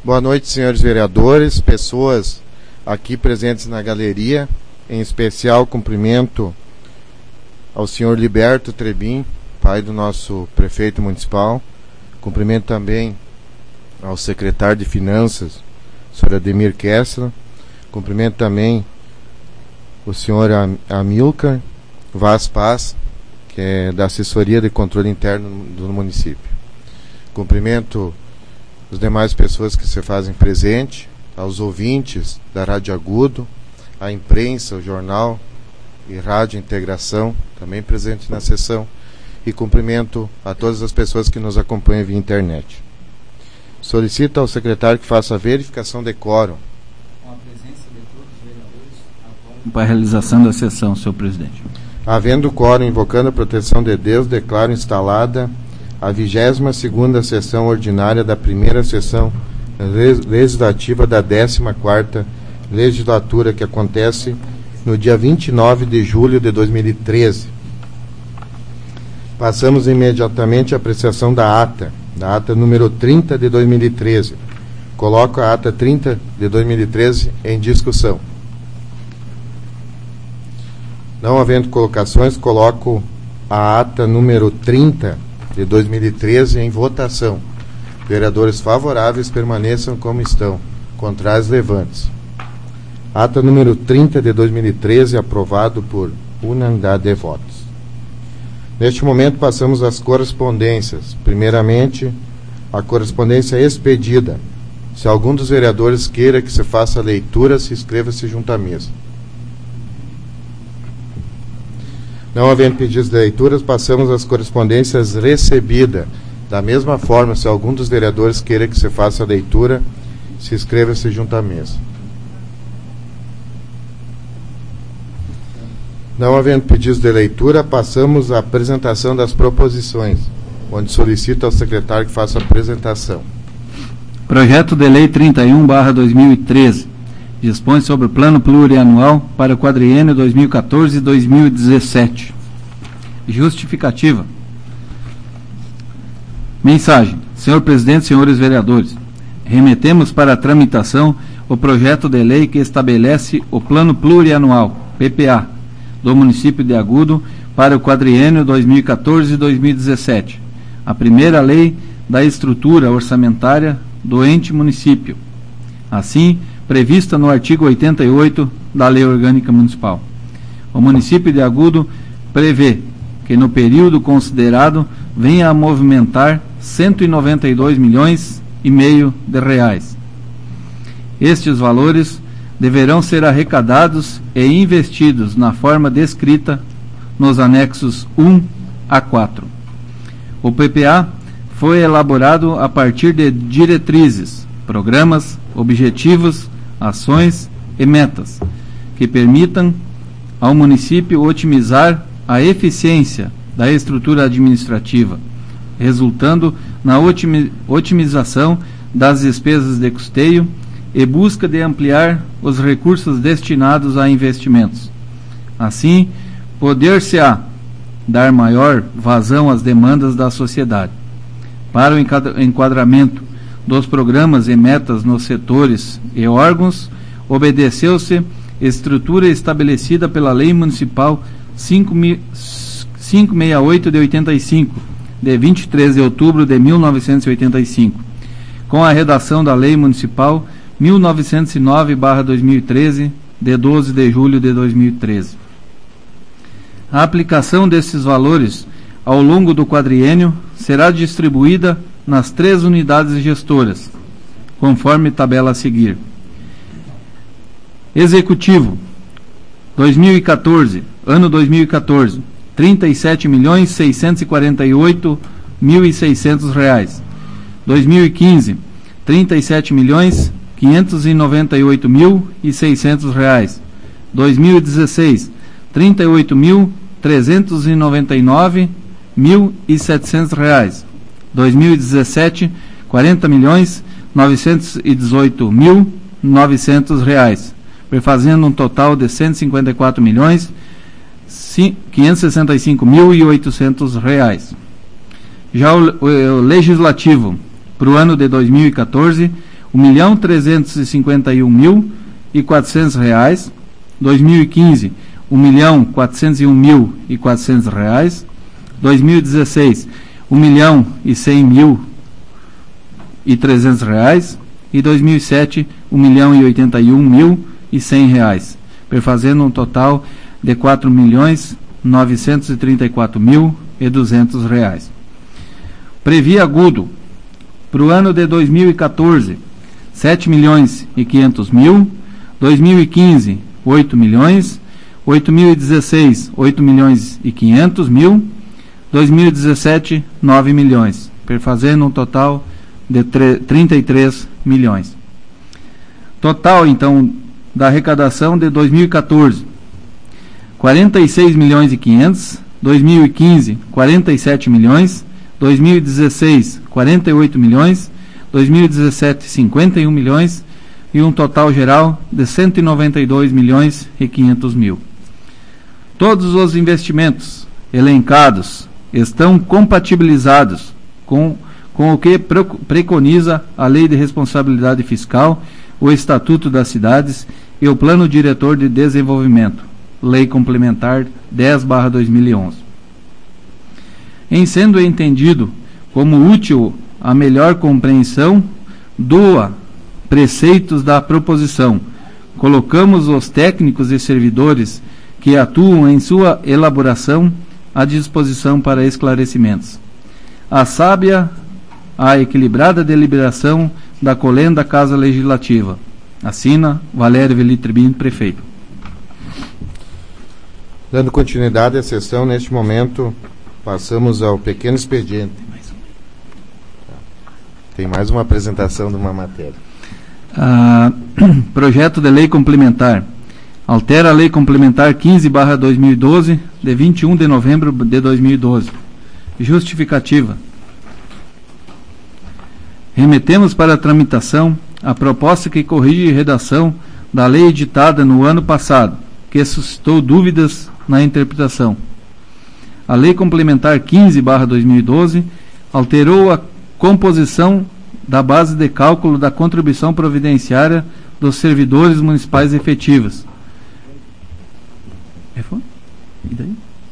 Boa noite, senhores vereadores, pessoas aqui presentes na galeria. Em especial, cumprimento ao senhor Liberto Trebin, pai do nosso prefeito municipal. Cumprimento também ao secretário de Finanças, senhor Ademir Kessler. Cumprimento também o senhor Amilcar Vaz Paz, que é da assessoria de controle interno do município. Cumprimento as demais pessoas que se fazem presente, aos ouvintes da Rádio Agudo, a imprensa, o jornal e Rádio Integração, também presente na sessão, e cumprimento a todas as pessoas que nos acompanham via internet. Solicito ao secretário que faça a verificação de quórum. Com a presença de todos os vereadores, para a realização da sessão, senhor presidente. Havendo quórum, invocando a proteção de Deus, declaro instalada a 22ª sessão ordinária da primeira sessão legislativa da 14ª legislatura, que acontece no dia 29 de julho de 2013. Passamos imediatamente à apreciação da ata número 30 de 2013. Coloco a ata 30 de 2013 em discussão. Não havendo colocações, coloco a ata número 30 de 2013 em votação. Vereadores favoráveis permaneçam como estão. Contrários, levante-se. Ata número 30 de 2013, aprovado por unanimidade de votos. Neste momento, passamos às correspondências. Primeiramente, a correspondência expedida. Se algum dos vereadores queira que se faça a leitura, se inscreva-se junto à mesa. Não havendo pedidos de leituras, passamos às correspondências recebidas. Da mesma forma, se algum dos vereadores queira que se faça a leitura, se inscreva-se junto à mesa. Não havendo pedidos de leitura, passamos à apresentação das proposições, onde solicito ao secretário que faça a apresentação. Projeto de Lei 31/2013 dispõe sobre o Plano Plurianual para o quadriênio 2014-2017. Justificativa. Mensagem. Senhor presidente, senhores vereadores, remetemos para a tramitação o projeto de lei que estabelece o Plano Plurianual, PPA, do município de Agudo para o quadriênio 2014-2017, a primeira lei da estrutura orçamentária do ente município, assim prevista no artigo 88 da Lei Orgânica Municipal. O município de Agudo prevê que no período considerado venha a movimentar 192,5 milhões de reais. Estes valores deverão ser arrecadados e investidos na forma descrita nos anexos 1 a 4. O PPA foi elaborado a partir de diretrizes, programas, objetivos, ações e metas que permitam ao município otimizar a eficiência da estrutura administrativa, resultando na otimização das despesas de custeio e busca de ampliar os recursos destinados a investimentos. Assim, poder-se-á dar maior vazão às demandas da sociedade. Para o enquadramento dos programas e metas nos setores e órgãos, obedeceu-se estrutura estabelecida pela Lei Municipal 568 de 85, de 23 de outubro de 1985, com a redação da Lei Municipal 1909/2013, de 12 de julho de 2013. A aplicação desses valores ao longo do quadriênio será distribuída nas 3 unidades gestoras, conforme tabela a seguir. Executivo, 2014, ano 2014, R$ 37.648.600. 2015, R$ 37.598.600. 2016, R$ 38.399.700. 2017, R$ 40.918.900, perfazendo um total de R$ 154.565.800. Já o Legislativo, para o ano de 2014, R$1.351.400. 2015, R$1.401.400. 2016, R$1.100.300. E 2007, R$1.081.100, perfazendo um total de R$4.934.200. Previ Agudo, para o ano de 2014, R$7.500.000. 2015, R$8 milhões. 2016, R$8.500.000. 2017, R$9 milhões, perfazendo um total de R$33 milhões. Total, então, da arrecadação de 2014, R$46.500.000. 2015, R$47 milhões. 2016, R$48 milhões. 2017, R$51 milhões. E um total geral de R$192.500.000. Todos os investimentos elencados estão compatibilizados com o que preconiza a Lei de Responsabilidade Fiscal, o Estatuto das Cidades e o Plano Diretor de Desenvolvimento, Lei Complementar 10/2011. Em sendo entendido como útil a melhor compreensão dos preceitos da proposição, colocamos os técnicos e servidores que atuam em sua elaboração à disposição para esclarecimentos. A sábia, a equilibrada deliberação da Colenda Casa Legislativa. Assina Valério Velitribim, prefeito. Dando continuidade à sessão, neste momento, passamos ao pequeno expediente. Tem mais uma apresentação de uma matéria. Projeto de Lei Complementar. Altera a Lei Complementar 15/2012, de 21 de novembro de 2012. Justificativa. Remetemos para a tramitação a proposta que corrige a redação da lei editada no ano passado, que suscitou dúvidas na interpretação. A Lei Complementar 15/2012 alterou a composição da base de cálculo da contribuição providenciária dos servidores municipais efetivos. E daí?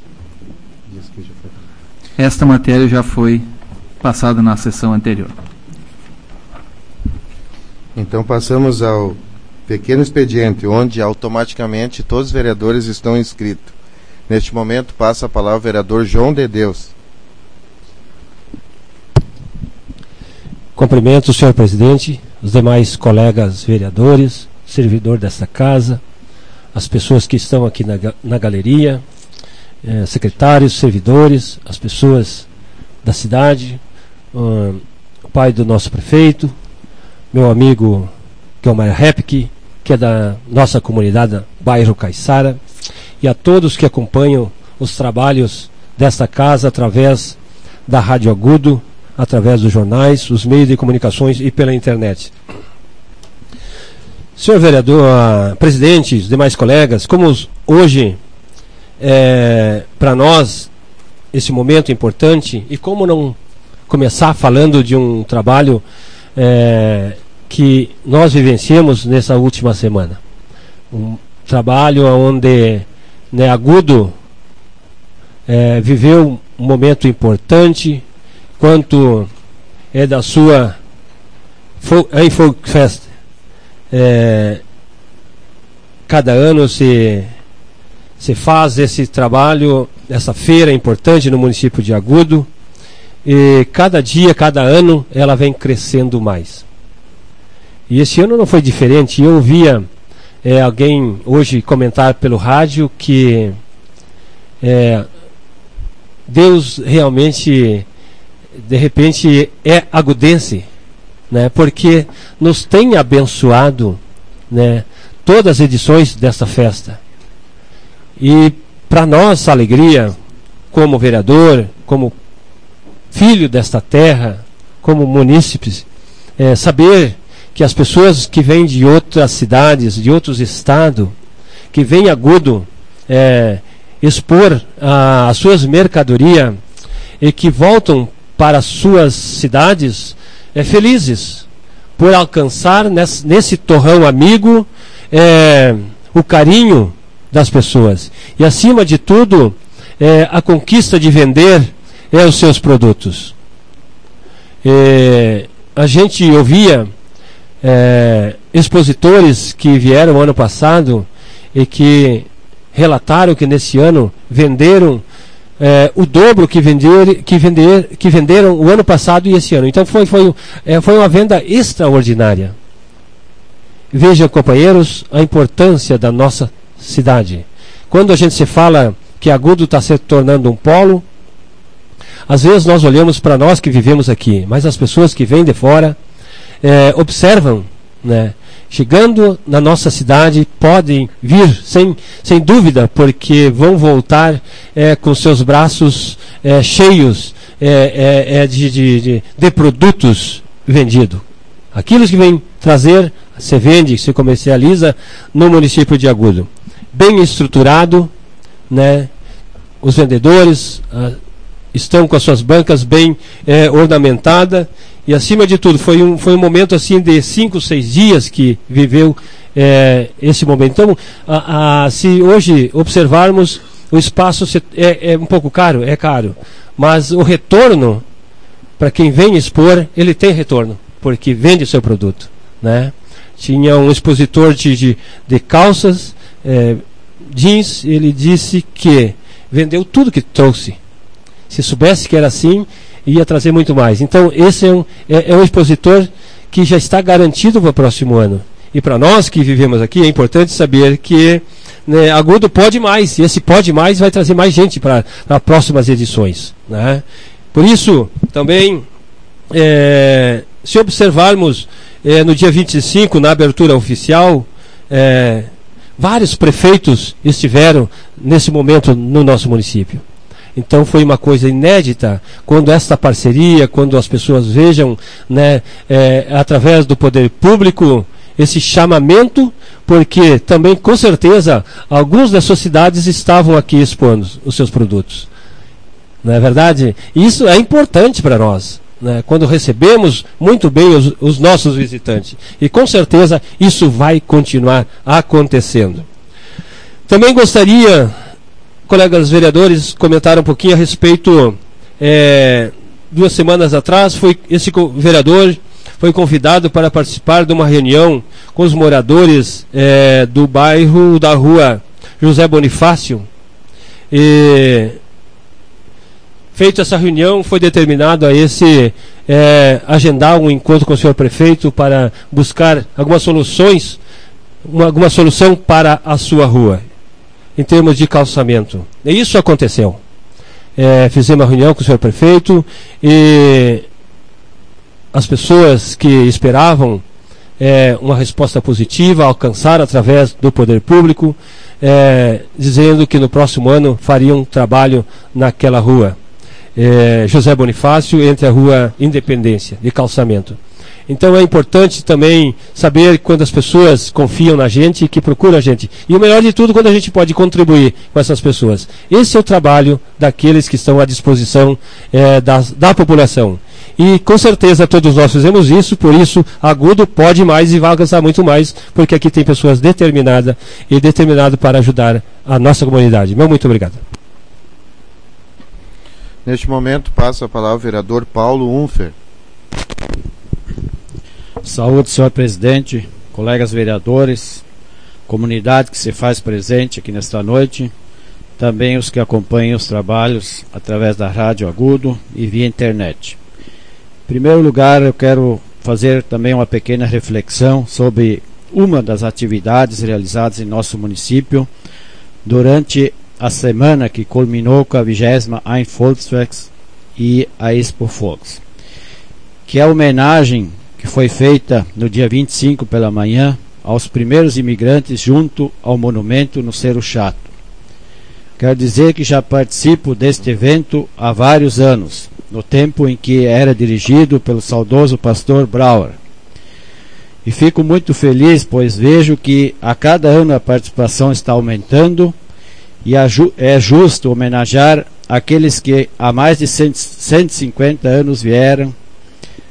Esta matéria já foi passada na sessão anterior. Então passamos ao pequeno expediente, onde automaticamente todos os vereadores estão inscritos. Neste momento passa a palavra ao vereador João de Deus. Cumprimento o senhor presidente, os demais colegas vereadores, servidor desta casa, as pessoas que estão aqui na galeria, secretários, servidores, as pessoas da cidade, o pai do nosso prefeito, meu amigo Guilmar Repke, que é da nossa comunidade bairro Caiçara, e a todos que acompanham os trabalhos desta casa através da Rádio Agudo, através dos jornais, os meios de comunicações e pela internet. Senhor vereador, presidente, os demais colegas, como hoje para nós esse momento importante, e como não começar falando de um trabalho que nós vivenciamos nessa última semana. Um trabalho onde Agudo viveu um momento importante, quanto é da sua Folkfest. Cada ano se faz esse trabalho, essa feira importante no município de Agudo, e cada dia, cada ano, ela vem crescendo mais. E esse ano não foi diferente. Eu ouvia alguém hoje comentar pelo rádio que Deus realmente, de repente, é agudense, né? Porque nos tem abençoado, né, todas as edições desta festa. E para nós a alegria, como vereador, como filho desta terra, como munícipes, saber que as pessoas que vêm de outras cidades, de outros estados, que vêm a Agudo expor as suas mercadorias e que voltam para as suas cidades felizes, por alcançar nesse torrão amigo o carinho das pessoas. E acima de tudo, a conquista de vender os seus produtos. A gente ouvia expositores que vieram ano passado e que relataram que nesse ano venderam o dobro que venderam o ano passado e esse ano. Então foi uma venda extraordinária. Vejam, companheiros, a importância da nossa cidade. Quando a gente se fala que Agudo está se tornando um polo, às vezes nós olhamos para nós que vivemos aqui, mas as pessoas que vêm de fora observam, né? Chegando na nossa cidade, podem vir sem dúvida, porque vão voltar com seus braços cheios de produtos vendidos. Aquilo que vem trazer, se vende, se comercializa no município de Agudo. Bem estruturado, né? Os vendedores estão com as suas bancas bem ornamentadas. E acima de tudo, foi um momento assim de 5, 6 dias que viveu esse momento. Então, se hoje observarmos, o espaço é um pouco caro, é caro. Mas o retorno, para quem vem expor, ele tem retorno, porque vende o seu produto, né? Tinha um expositor de calças, jeans, ele disse que vendeu tudo que trouxe. Se soubesse que era assim, ia trazer muito mais. Então esse é um expositor que já está garantido para o próximo ano. E para nós que vivemos aqui é importante saber que, né, Agudo pode mais, e esse pode mais vai trazer mais gente para próximas edições, né? Por isso também, se observarmos no dia 25, na abertura oficial, vários prefeitos estiveram nesse momento no nosso município. Então foi uma coisa inédita quando esta parceria, quando as pessoas vejam, né, através do poder público, esse chamamento, porque também com certeza alguns das suas cidades estavam aqui expondo os seus produtos. Não é verdade? Isso é importante para nós, né, quando recebemos muito bem os nossos visitantes. E com certeza isso vai continuar acontecendo. Também gostaria, colegas vereadores, comentar um pouquinho a respeito. 2 semanas atrás, esse vereador foi convidado para participar de uma reunião com os moradores do bairro da rua José Bonifácio. Feita essa reunião, foi determinado agendar um encontro com o senhor prefeito para buscar alguma solução para a sua rua, em termos de calçamento. E isso aconteceu. Fizemos uma reunião com o senhor prefeito e as pessoas que esperavam uma resposta positiva alcançaram através do poder público, dizendo que no próximo ano fariam um trabalho naquela rua, José Bonifácio, entre a rua Independência, de calçamento. Então é importante também saber quando as pessoas confiam na gente, que procuram a gente. E o melhor de tudo, quando a gente pode contribuir com essas pessoas. Esse é o trabalho daqueles que estão à disposição da população. E com certeza todos nós fizemos isso, por isso Agudo pode mais e vai alcançar muito mais, porque aqui tem pessoas determinadas para ajudar a nossa comunidade. Muito obrigado. Neste momento passo a palavra ao vereador Paulo Unfer. Saúde, senhor presidente, colegas vereadores, comunidade que se faz presente aqui nesta noite, também os que acompanham os trabalhos através da Rádio Agudo e via internet. Em primeiro lugar, eu quero fazer também uma pequena reflexão sobre uma das atividades realizadas em nosso município durante a semana que culminou com a 20ª Ein Volksfest e a Expo Volks, que é a homenagem que foi feita no dia 25 pela manhã aos primeiros imigrantes junto ao monumento no Cerro Chato. Quero dizer que já participo deste evento há vários anos, no tempo em que era dirigido pelo saudoso pastor Brauer. E fico muito feliz, pois vejo que a cada ano a participação está aumentando e é justo homenagear aqueles que há mais de 150 anos vieram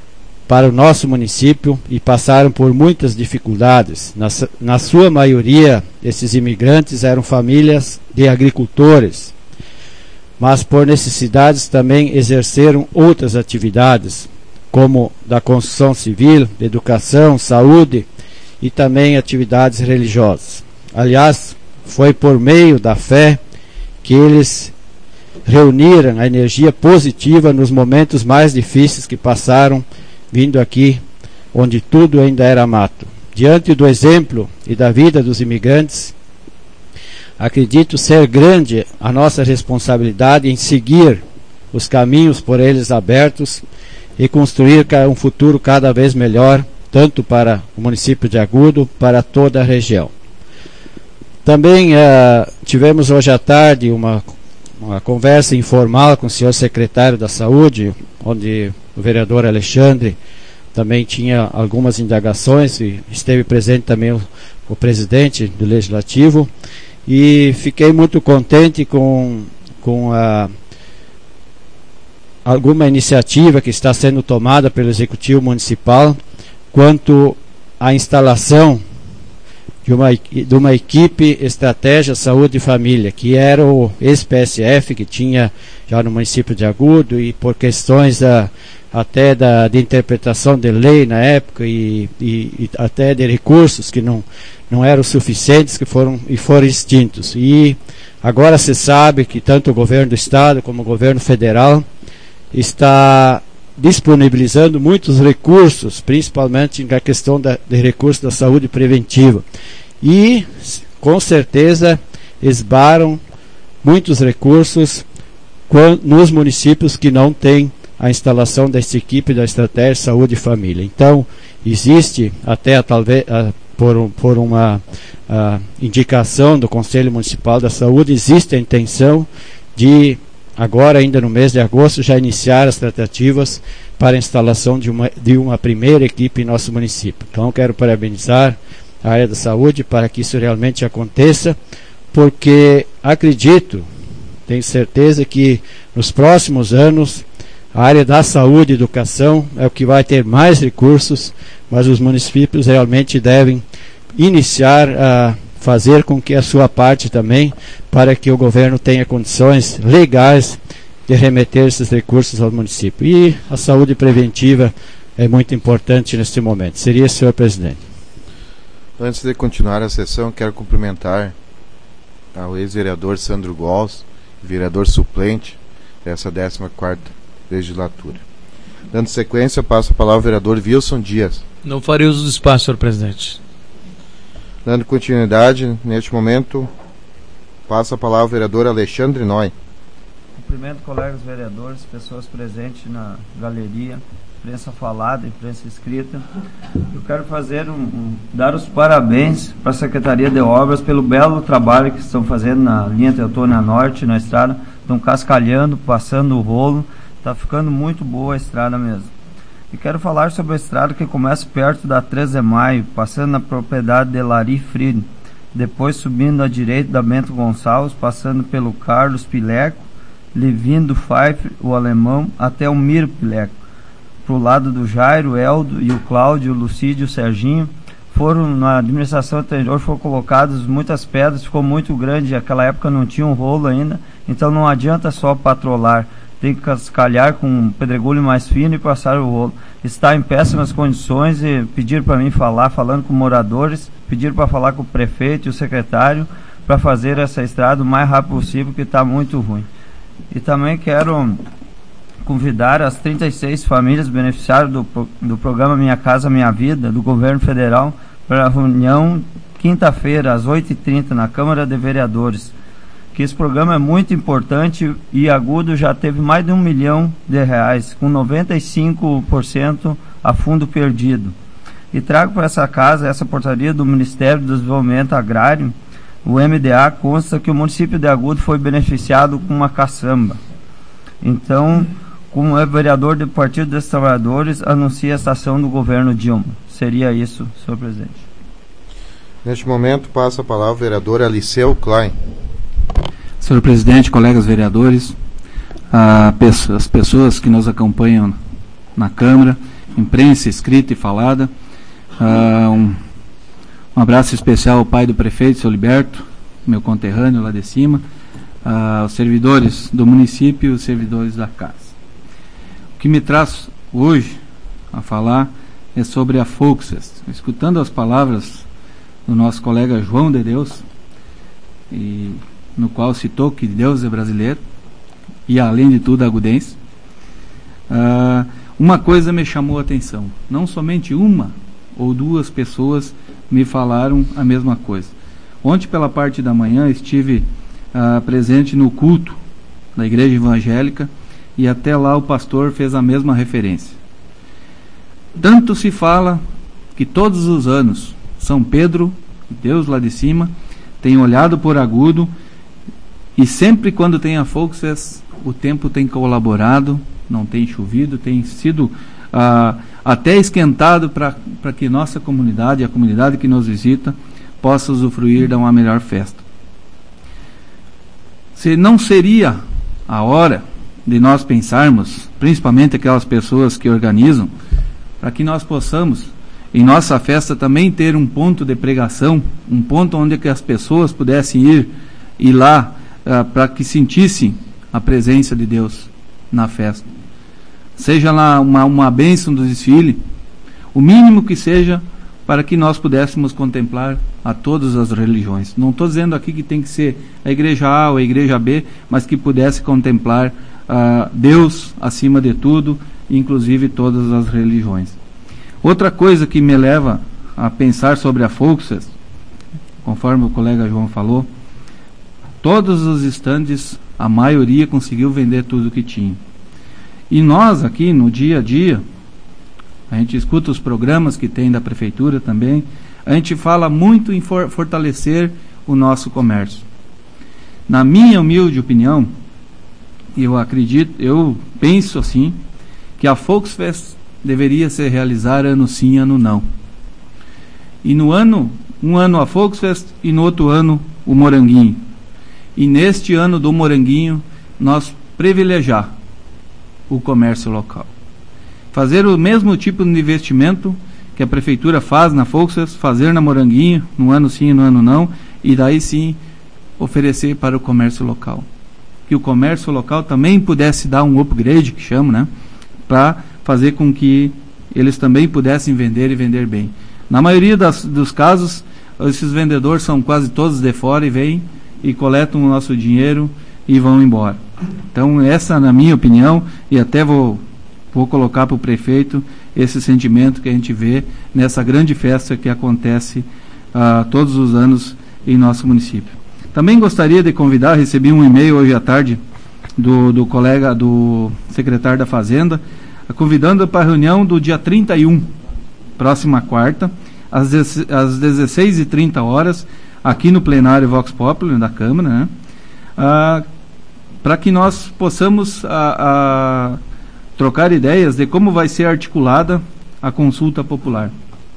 para o nosso município e passaram por muitas dificuldades. Na sua maioria, esses imigrantes eram famílias de agricultores, mas por necessidades também exerceram outras atividades, como da construção civil, educação, saúde e também atividades religiosas. Aliás, foi por meio da fé que eles reuniram a energia positiva nos momentos mais difíceis que passaram vindo aqui, onde tudo ainda era mato. Diante do exemplo e da vida dos imigrantes, acredito ser grande a nossa responsabilidade em seguir os caminhos por eles abertos e construir um futuro cada vez melhor, tanto para o município de Agudo, para toda a região. Também tivemos hoje à tarde uma conversa informal com o senhor secretário da Saúde, onde o vereador Alexandre também tinha algumas indagações e esteve presente também o presidente do Legislativo, e fiquei muito contente com alguma iniciativa que está sendo tomada pelo Executivo Municipal quanto à instalação de uma equipe Estratégia Saúde e Família, que era o ex-PSF que tinha já no município de Agudo, e por questões até de interpretação de lei na época e até de recursos que não eram suficientes, que foram extintos. E agora se sabe que tanto o governo do estado como o governo federal está disponibilizando muitos recursos, principalmente na questão de recursos da saúde preventiva. E, com certeza, esbaram muitos recursos nos municípios que não têm a instalação dessa equipe da Estratégia Saúde e Família. Então, existe até talvez por uma indicação do Conselho Municipal da Saúde, existe a intenção de, agora ainda no mês de agosto, já iniciar as tratativas para a instalação de uma primeira equipe em nosso município. Então, quero parabenizar a área da saúde para que isso realmente aconteça, porque acredito, tenho certeza que nos próximos anos a área da saúde e educação é o que vai ter mais recursos, mas os municípios realmente devem iniciar a fazer com que a sua parte também, para que o governo tenha condições legais de remeter esses recursos ao município. E a saúde preventiva é muito importante neste momento. Seria, senhor presidente. Antes de continuar a sessão, quero cumprimentar ao ex-vereador Sandro Gols, vereador suplente dessa 14ª legislatura. Dando sequência, passo a palavra ao vereador Wilson Dias. Não farei uso do espaço, senhor presidente. Dando continuidade, neste momento, passo a palavra ao vereador Alexandre Noy. Cumprimento colegas vereadores, pessoas presentes na galeria, imprensa falada, imprensa escrita. Eu quero dar os parabéns para a Secretaria de Obras pelo belo trabalho que estão fazendo na linha Teutônia Norte, na estrada. Estão cascalhando, passando o rolo. Está ficando muito boa a estrada mesmo. E quero falar sobre a estrada que começa perto da 13 de Maio, passando na propriedade de Lari Fried, depois subindo à direita da Bento Gonçalves, passando pelo Carlos Pileco, Livindo Pfeiffer, o alemão, até o Miro Pileco. Para o lado do Jairo, o Eldo e o Cláudio, o Lucídio e o Serginho, na administração anterior foram colocadas muitas pedras, ficou muito grande, naquela época não tinha um rolo ainda, então não adianta só patrolar, tem que cascalhar com um pedregulho mais fino e passar o rolo. Está em péssimas condições e pedir para mim falando com moradores, pedir para falar com o prefeito e o secretário para fazer essa estrada o mais rápido possível, que está muito ruim. E também quero convidar as 36 famílias beneficiárias do programa Minha Casa Minha Vida, do governo federal, para a reunião quinta-feira, às 8h30, na Câmara de Vereadores. Que esse programa é muito importante e Agudo já teve mais de R$1 milhão, com 95% a fundo perdido. E trago para essa casa, essa portaria do Ministério do Desenvolvimento Agrário, o MDA, consta que o município de Agudo foi beneficiado com uma caçamba. Então, como é vereador do Partido dos Trabalhadores, anuncia a estação do governo Dilma. Seria isso, senhor presidente. Neste momento, passa a palavra ao vereador Aliceu Klein. Senhor presidente, colegas vereadores, as pessoas que nos acompanham na Câmara, imprensa escrita e falada. Um abraço especial ao pai do prefeito, seu Liberto, meu conterrâneo lá de cima, aos servidores do município e os servidores da casa. O que me traz hoje a falar é sobre a Folksfest. Escutando as palavras do nosso colega João de Deus, no qual citou que Deus é brasileiro e, além de tudo, agudense, uma coisa me chamou a atenção. Não somente uma ou duas pessoas me falaram a mesma coisa. Ontem, pela parte da manhã, estive presente no culto da igreja evangélica e até lá o pastor fez a mesma referência. Tanto se fala que todos os anos São Pedro, Deus lá de cima, tem olhado por Agudo, e sempre quando tem a Folksfest, o tempo tem colaborado, não tem chovido, tem sido até esquentado para que nossa comunidade, a comunidade que nos visita, possa usufruir de uma melhor festa. Se não seria a hora de nós pensarmos, principalmente aquelas pessoas que organizam, para que nós possamos, em nossa festa, também ter um ponto de pregação, um ponto onde que as pessoas pudessem ir lá, para que sentissem a presença de Deus na festa. Seja lá uma bênção do desfile, o mínimo que seja, para que nós pudéssemos contemplar a todas as religiões. Não estou dizendo aqui que tem que ser a igreja A ou a igreja B, mas que pudesse contemplar Deus acima de tudo, inclusive todas as religiões. Outra coisa que me leva a pensar sobre a Folksfest, conforme o colega João falou, todos os estandes, a maioria conseguiu vender tudo que tinha. E nós aqui no dia a dia, a gente escuta os programas que tem da prefeitura também, a gente fala muito em fortalecer o nosso comércio. Na minha humilde opinião, eu penso assim, que a Folksfest deveria ser realizada ano sim, ano não. E um ano a Folksfest e no outro ano o Moranguinho. E neste ano do Moranguinho, nós privilegiar o comércio local. Fazer o mesmo tipo de investimento que a prefeitura faz na Folksfest, fazer na Moranguinho, no ano sim e no ano não, e daí sim oferecer para o comércio local. Que o comércio local também pudesse dar um upgrade, que chama, né? Para fazer com que eles também pudessem vender e vender bem. Na maioria dos casos, esses vendedores são quase todos de fora e vêm e coletam o nosso dinheiro e vão embora. Então, essa, na minha opinião, e até vou colocar para o prefeito esse sentimento que a gente vê nessa grande festa que acontece todos os anos em nosso município. Também gostaria de convidar, recebi um e-mail hoje à tarde do colega, do secretário da Fazenda, convidando para a reunião do dia 31, próxima quarta, às 16h30, aqui no plenário Vox Populi, da Câmara, né? Para que nós possamos trocar ideias de como vai ser articulada a consulta popular.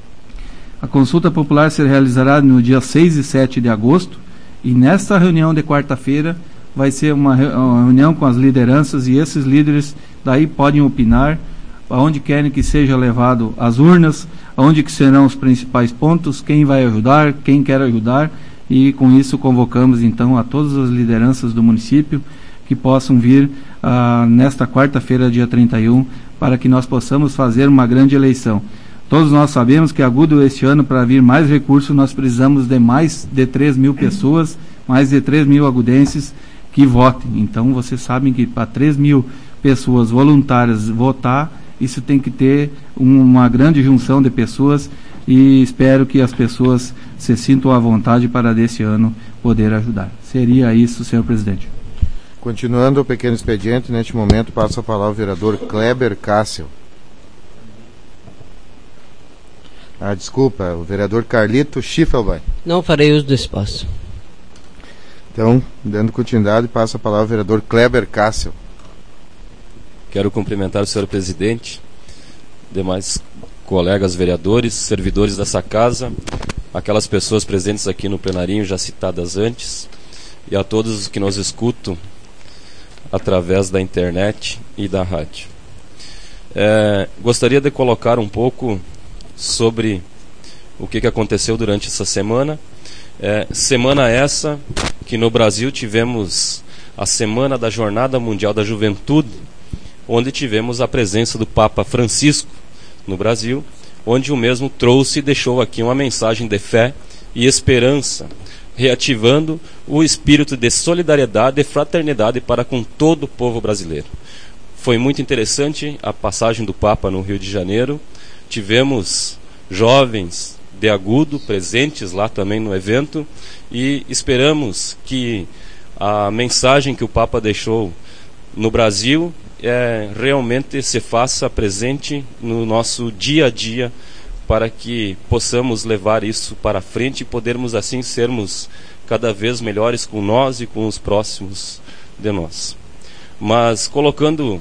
A consulta popular se realizará no dia 6 e 7 de agosto, e nesta reunião de quarta-feira vai ser uma reunião com as lideranças, e esses líderes daí podem opinar aonde querem que seja levado as urnas, aonde que serão os principais pontos, quem vai ajudar, quem quer ajudar, e com isso convocamos então a todas as lideranças do município que possam vir nesta quarta-feira, dia 31, para que nós possamos fazer uma grande eleição. Todos nós sabemos que Agudo, este ano, para vir mais recursos, nós precisamos de mais de 3 mil pessoas, mais de 3 mil agudenses que votem. Então, vocês sabem que para 3 mil pessoas voluntárias votar, isso tem que ter uma grande junção de pessoas, e espero que as pessoas se sintam à vontade para desse ano poder ajudar. Seria isso, senhor presidente. Continuando o pequeno expediente, neste momento passa a falar o vereador Kleber Cássio. Desculpa, o vereador Carlito Schiffelbein. Não farei uso do espaço. Então, dando continuidade, passa a palavra o vereador Kleber Cássio. Quero cumprimentar o senhor presidente, demais colegas vereadores, servidores dessa casa, aquelas pessoas presentes aqui no plenarinho já citadas antes, e a todos os que nos escutam através da internet e da rádio. Gostaria de colocar um pouco sobre o que aconteceu durante essa semana. Semana essa que no Brasil tivemos a Semana da Jornada Mundial da Juventude, onde tivemos a presença do Papa Francisco no Brasil, onde o mesmo trouxe e deixou aqui uma mensagem de fé e esperança, reativando o espírito de solidariedade e fraternidade para com todo o povo brasileiro. Foi muito interessante a passagem do Papa no Rio de Janeiro. Tivemos jovens de Agudo presentes lá também no evento e esperamos que a mensagem que o Papa deixou no Brasil realmente se faça presente no nosso dia a dia, para que possamos levar isso para frente e podermos assim sermos cada vez melhores com nós e com os próximos de nós. Mas colocando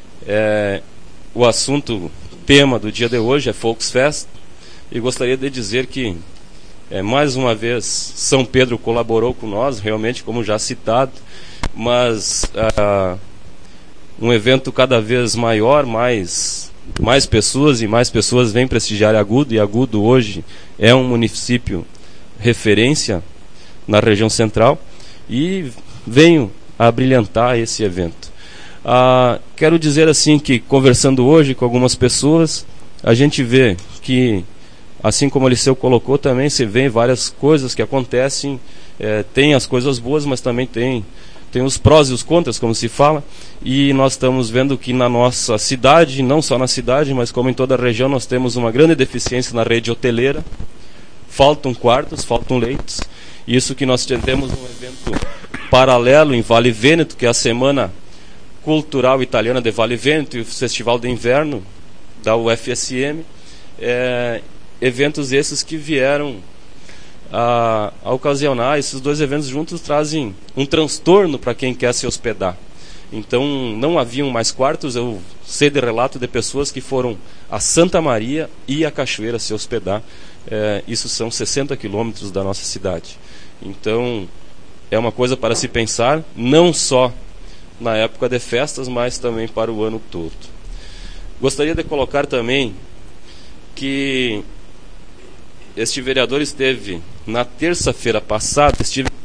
o assunto, tema do dia de hoje é Volksfest, e gostaria de dizer que mais uma vez São Pedro colaborou com nós, realmente, como já citado, mas um evento cada vez maior, mais pessoas e mais pessoas vêm prestigiar Agudo, e Agudo hoje é um município referência na região central, e venho a brilhantar esse evento. Quero dizer assim que, conversando hoje com algumas pessoas, a gente vê que, assim como o Eliseu colocou, também se vê várias coisas que acontecem, tem as coisas boas, mas também tem os prós e os contras, como se fala, e nós estamos vendo que na nossa cidade, não só na cidade, mas como em toda a região, nós temos uma grande deficiência na rede hoteleira. Faltam quartos, faltam leitos. Isso que nós temos um evento paralelo em Vale Vêneto, que é a Semana Cultural Italiana de Vale Vêneto e o Festival de Inverno da UFSM. Eventos esses que vieram a ocasionar, esses dois eventos juntos trazem um transtorno para quem quer se hospedar. Então não haviam mais quartos. Eu sei de relato de pessoas que foram a Santa Maria e a Cachoeira se hospedar. Isso são 60 quilômetros da nossa cidade. Então é uma coisa para se pensar, não só na época de festas, mas também para o ano todo. Gostaria de colocar também que este vereador esteve na terça-feira passada,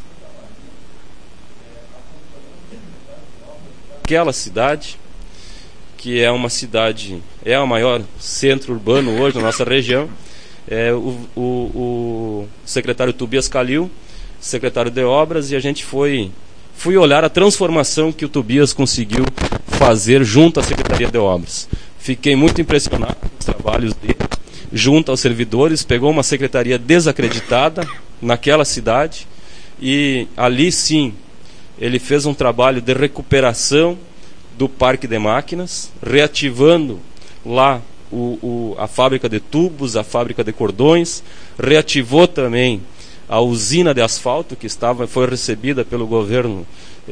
naquela cidade, que é uma cidade, é o maior centro urbano hoje na nossa região. O secretário Tobias Calil, secretário de obras, e a gente fui olhar a transformação que o Tobias conseguiu fazer junto à Secretaria de Obras. Fiquei muito impressionado com os trabalhos dele junto aos servidores. Pegou uma secretaria desacreditada naquela cidade e ali sim ele fez um trabalho de recuperação do parque de máquinas, reativando lá a fábrica de tubos, a fábrica de cordões, reativou também a usina de asfalto que foi recebida pelo governo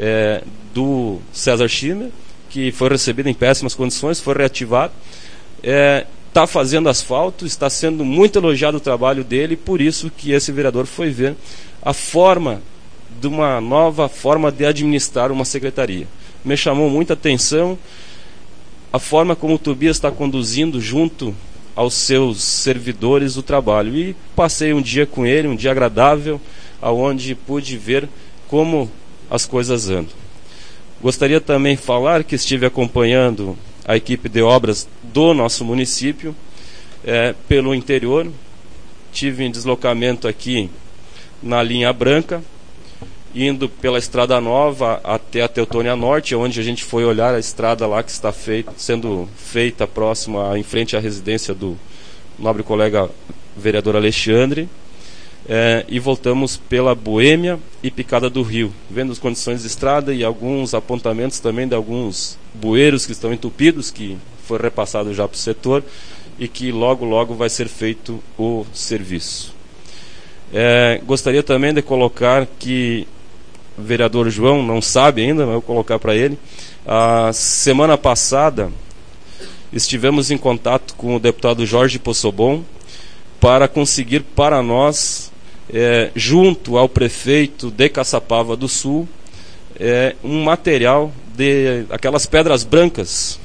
do César Schirmer, que foi recebida em péssimas condições, foi reativado. Está fazendo asfalto, está sendo muito elogiado o trabalho dele, por isso que esse vereador foi ver a forma de uma nova forma de administrar uma secretaria. Me chamou muita atenção a forma como o Tobias está conduzindo junto aos seus servidores o trabalho. E passei um dia com ele, um dia agradável, onde pude ver como as coisas andam. Gostaria também de falar que estive acompanhando a equipe de obras do nosso município pelo interior. Tive em deslocamento aqui na linha branca, indo pela Estrada Nova até a Teutônia Norte, onde a gente foi olhar a estrada lá que está sendo feita próxima, em frente à residência do nobre colega vereador Alexandre, e voltamos pela Boêmia e Picada do Rio, vendo as condições de estrada e alguns apontamentos também de alguns bueiros que estão entupidos, que foi repassado já para o setor e que logo vai ser feito o serviço. Gostaria também de colocar que o vereador João não sabe ainda, mas eu vou colocar para ele. A semana passada estivemos em contato com o deputado Jorge Possobon para conseguir para nós, junto ao prefeito de Caçapava do Sul, um material de aquelas pedras brancas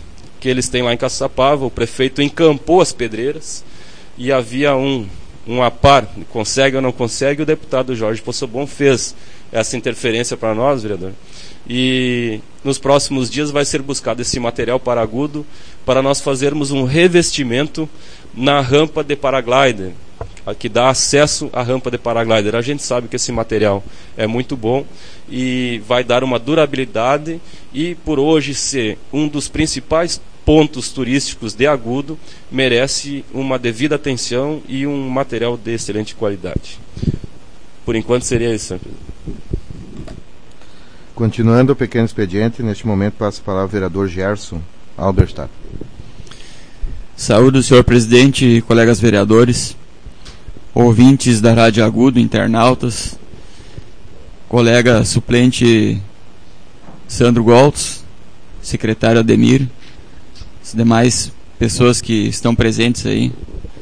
que eles têm lá em Caçapava. O prefeito encampou as pedreiras e havia um apar, consegue ou não consegue. O deputado Jorge Possobon fez essa interferência para nós, vereador, e nos próximos dias vai ser buscado esse material para Agudo para nós fazermos um revestimento na rampa de paraglider, que dá acesso à rampa de paraglider. A gente sabe que esse material é muito bom e vai dar uma durabilidade, e por hoje ser um dos principais pontos turísticos de Agudo, merece uma devida atenção e um material de excelente qualidade. Por enquanto seria isso, senhor presidente. Continuando o pequeno expediente, neste momento passa a palavra ao vereador Gerson Alberstadt. Saúde, senhor presidente e colegas vereadores, ouvintes da Rádio Agudo, internautas, colega suplente Sandro Goltz, secretário Ademir, as demais pessoas que estão presentes aí,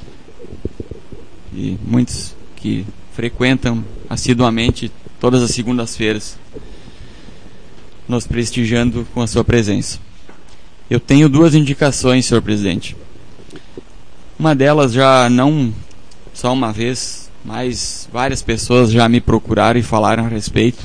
e muitos que frequentam assiduamente todas as segundas-feiras, nos prestigiando com a sua presença. Eu tenho 2 indicações, senhor presidente. Uma delas já não só uma vez, mas várias pessoas já me procuraram e falaram a respeito.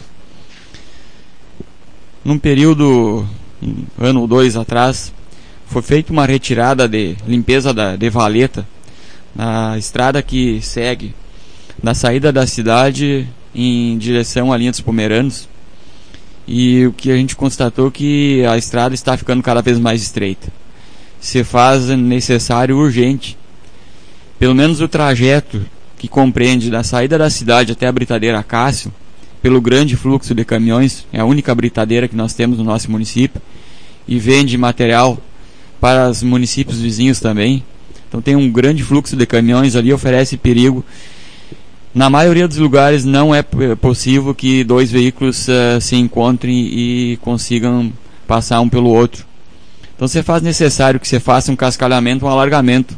Num período, um ano ou 2 atrás, foi feita uma retirada de limpeza de valeta na estrada que segue da saída da cidade em direção à linha dos Pomeranos, e o que a gente constatou que a estrada está ficando cada vez mais estreita. Se faz necessário, urgente, pelo menos o trajeto que compreende da saída da cidade até a britadeira Cássio, pelo grande fluxo de caminhões, é a única britadeira que nós temos no nosso município, e vende material para os municípios vizinhos também. Então tem um grande fluxo de caminhões ali, oferece perigo. Na maioria dos lugares não é possível que 2 veículos se encontrem e consigam passar um pelo outro. Então se faz necessário que se faça um cascalhamento, um alargamento.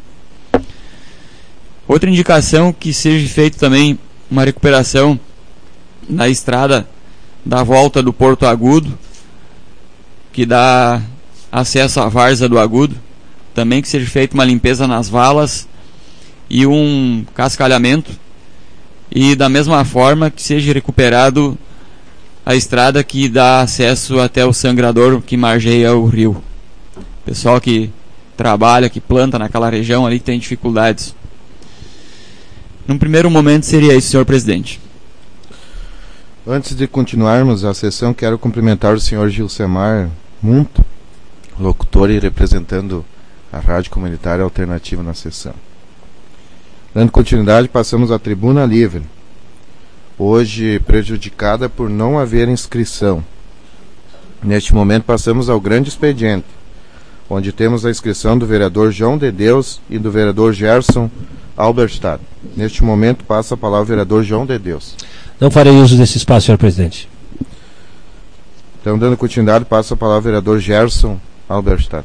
Outra indicação, que seja feito também uma recuperação na estrada da volta do Porto Agudo, que dá acesso à várzea do Agudo. Também que seja feita uma limpeza nas valas e um cascalhamento. E da mesma forma que seja recuperado a estrada que dá acesso até o sangrador que margeia o rio. Pessoal que trabalha, que planta naquela região ali, tem dificuldades. Num primeiro momento seria isso, senhor presidente. Antes de continuarmos a sessão, quero cumprimentar o senhor Gilcemar Munto, locutor e representando a Rádio Comunitária Alternativa na sessão. Dando continuidade, passamos à tribuna livre, hoje prejudicada por não haver inscrição. Neste momento passamos ao grande expediente, onde temos a inscrição do vereador João de Deus e do vereador Gerson Alberstadt. Neste momento passa a palavra ao vereador João de Deus. Não farei uso desse espaço, senhor presidente. Então, dando continuidade, passa a palavra ao vereador Gerson Alberstadt.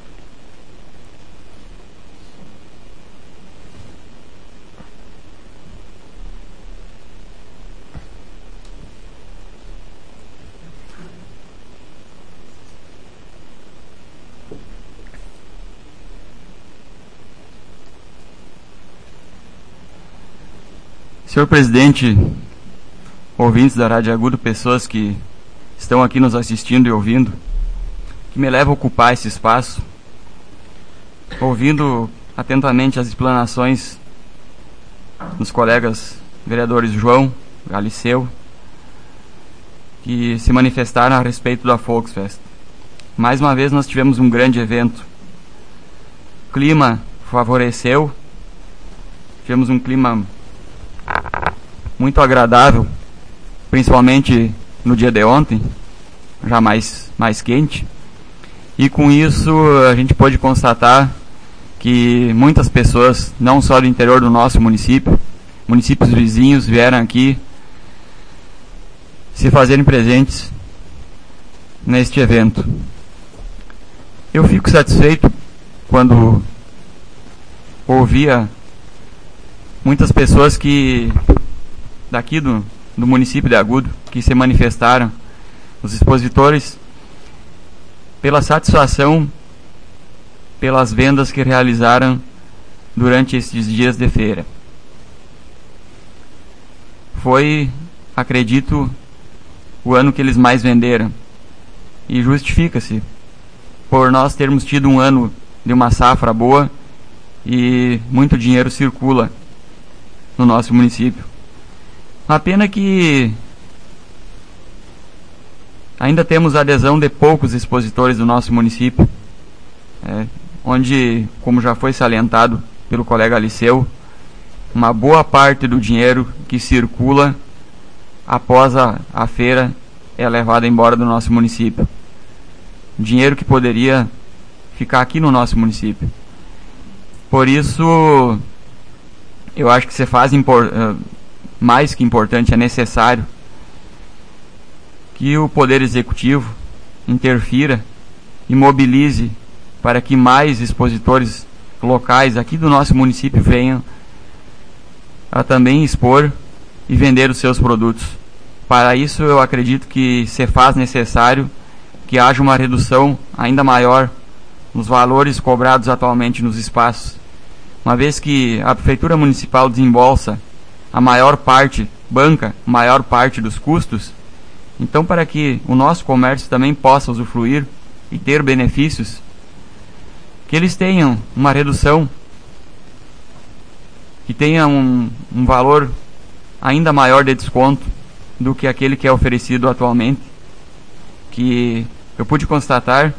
Senhor presidente, ouvintes da Rádio Agudo, pessoas que estão aqui nos assistindo e ouvindo, que me levam a ocupar esse espaço, ouvindo atentamente as explanações dos colegas vereadores João, Galiceu, que se manifestaram a respeito da Volksfest. Mais uma vez nós tivemos um grande evento. O clima favoreceu, tivemos um clima muito agradável, principalmente no dia de ontem, já mais quente, e com isso a gente pôde constatar que muitas pessoas, não só do interior do nosso município, municípios vizinhos, vieram aqui se fazerem presentes neste evento. Eu fico satisfeito quando ouvia muitas pessoas que daqui do município de Agudo, que se manifestaram, os expositores, pela satisfação pelas vendas que realizaram durante esses dias de feira. Foi, acredito, o ano que eles mais venderam, e justifica-se por nós termos tido um ano de uma safra boa e muito dinheiro circula no nosso município. A pena que ainda temos a adesão de poucos expositores do nosso município, onde, como já foi salientado pelo colega Liceu, uma boa parte do dinheiro que circula após a feira é levado embora do nosso município. Dinheiro que poderia ficar aqui no nosso município. Por isso, eu acho que se faz mais que importante, é necessário que o Poder Executivo interfira e mobilize para que mais expositores locais aqui do nosso município venham a também expor e vender os seus produtos. Para isso, eu acredito que se faz necessário que haja uma redução ainda maior nos valores cobrados atualmente nos espaços, uma vez que a Prefeitura Municipal desembolsa a maior parte, banca a maior parte dos custos. Então, para que o nosso comércio também possa usufruir e ter benefícios, que eles tenham uma redução, que tenha um valor ainda maior de desconto do que aquele que é oferecido atualmente. Que eu pude constatar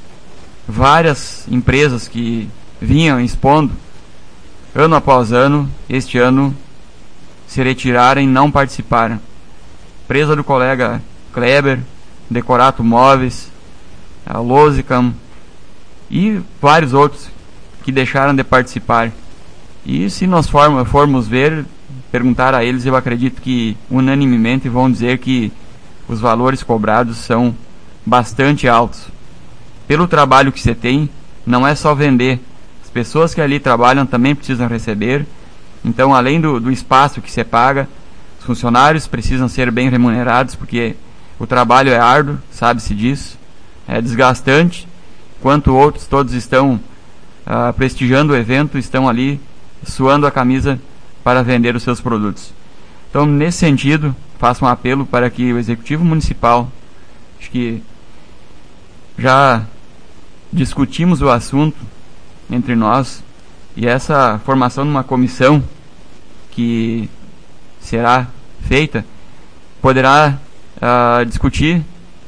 várias empresas que vinham expondo ano após ano, este ano se retiraram e não participaram. Empresa do colega Kleber, Decorato Móveis, a Losicam e vários outros que deixaram de participar. E se nós formos ver, perguntar a eles, eu acredito que unanimemente vão dizer que os valores cobrados são bastante altos. Pelo trabalho que você tem, não é só vender. As pessoas que ali trabalham também precisam receber. Então, além do espaço que você paga, os funcionários precisam ser bem remunerados, porque o trabalho é árduo, sabe-se disso, é desgastante, enquanto outros todos estão prestigiando o evento, estão ali suando a camisa para vender os seus produtos. Então, nesse sentido, faço um apelo para que o Executivo Municipal, acho que já discutimos o assunto entre nós, e essa formação de uma comissão que será feita poderá discutir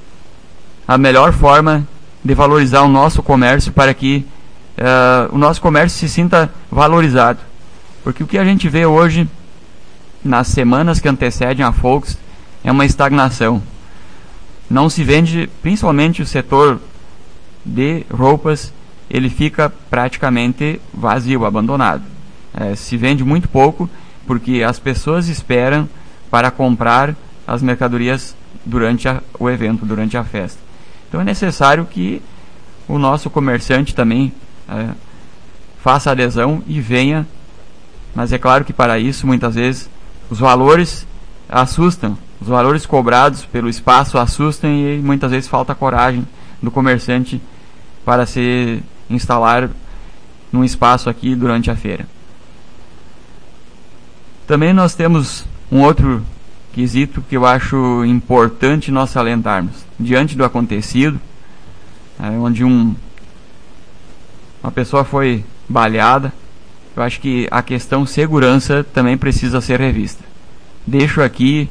a melhor forma de valorizar o nosso comércio, para que o nosso comércio se sinta valorizado. Porque o que a gente vê hoje, nas semanas que antecedem a Volks, é uma estagnação. Não se vende, principalmente o setor de roupas, ele fica praticamente vazio, abandonado. Se vende muito pouco, porque as pessoas esperam para comprar as mercadorias durante o evento, durante a festa. Então é necessário que o nosso comerciante também faça adesão e venha, mas é claro que para isso, muitas vezes, os valores assustam, os valores cobrados pelo espaço assustam, e muitas vezes falta coragem do comerciante para se instalar num espaço aqui durante a feira. Também nós temos um outro quesito que eu acho importante nós salientarmos. Diante do acontecido, onde uma pessoa foi baleada, eu acho que a questão segurança também precisa ser revista. Deixo aqui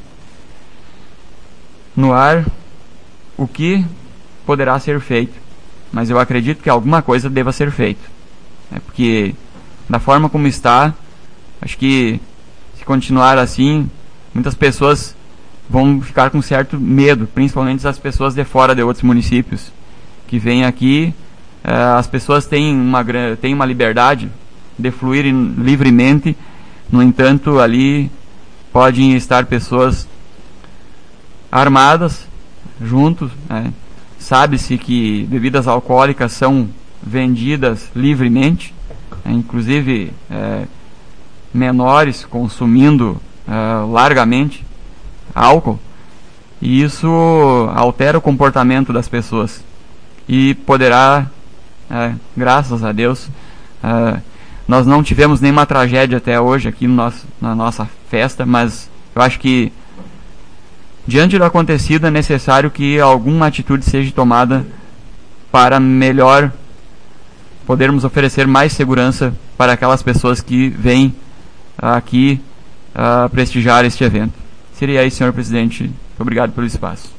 no ar o que poderá ser feito, mas eu acredito que alguma coisa deva ser feita, porque da forma como está, acho que se continuar assim, muitas pessoas vão ficar com certo medo, principalmente as pessoas de fora de outros municípios que vêm aqui. As pessoas têm uma liberdade de fluir livremente, no entanto ali podem estar pessoas armadas juntos, sabe-se que bebidas alcoólicas são vendidas livremente, inclusive menores consumindo largamente álcool, e isso altera o comportamento das pessoas e poderá graças a Deus. Nós não tivemos nenhuma tragédia até hoje aqui na nossa festa, mas eu acho que, diante do acontecido, é necessário que alguma atitude seja tomada para melhor podermos oferecer mais segurança para aquelas pessoas que vêm aqui prestigiar este evento. Seria isso, senhor presidente. Obrigado pelo espaço.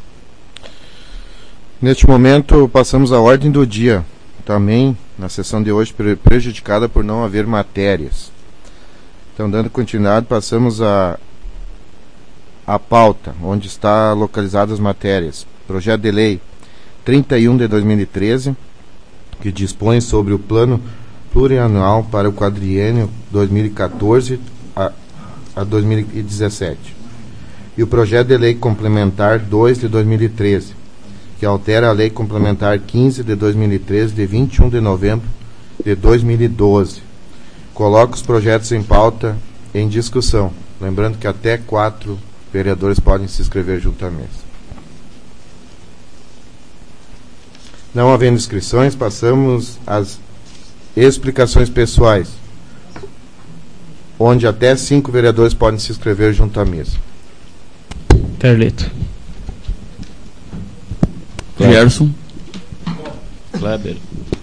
Neste momento, passamos à ordem do dia. Também, na sessão de hoje, prejudicada por não haver matérias. Então, dando continuidade, passamos a pauta, onde está localizadas as matérias. Projeto de Lei 31 de 2013, que dispõe sobre o Plano Plurianual para o quadriênio 2014 a 2017. E o Projeto de Lei Complementar 2 de 2013, que altera a Lei Complementar 15 de 2013, de 21 de novembro de 2012. Coloca os projetos em pauta em discussão. Lembrando que até 4 vereadores podem se inscrever junto à mesa. Não havendo inscrições, passamos às explicações pessoais, onde até 5 vereadores podem se inscrever junto à mesa. Carleto. Gerson. Kleber.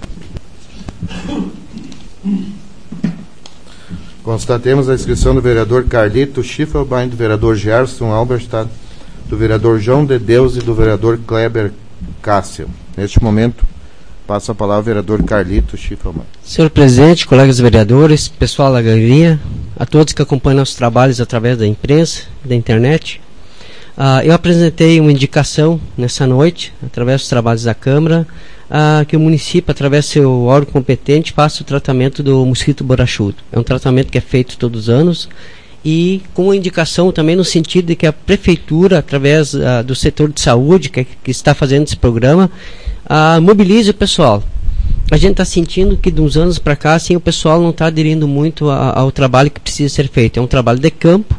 Constatemos a inscrição do vereador Carlito Schiffelbein, do vereador Gerson Alberstadt, do vereador João de Deus e do vereador Kleber Cássio. Neste momento, passo a palavra ao vereador Carlito Schiffelbein. Senhor presidente, colegas vereadores, pessoal da galeria, a todos que acompanham nossos trabalhos através da imprensa, da internet. Eu apresentei uma indicação nessa noite, através dos trabalhos da Câmara, que o município, através do seu órgão competente, faça o tratamento do mosquito borrachudo. É um tratamento que é feito todos os anos, e com uma indicação também no sentido de que a Prefeitura, através do setor de saúde, que está fazendo esse programa, mobilize o pessoal. A gente está sentindo que de uns anos para cá, assim, o pessoal não está aderindo muito ao trabalho que precisa ser feito. É um trabalho de campo,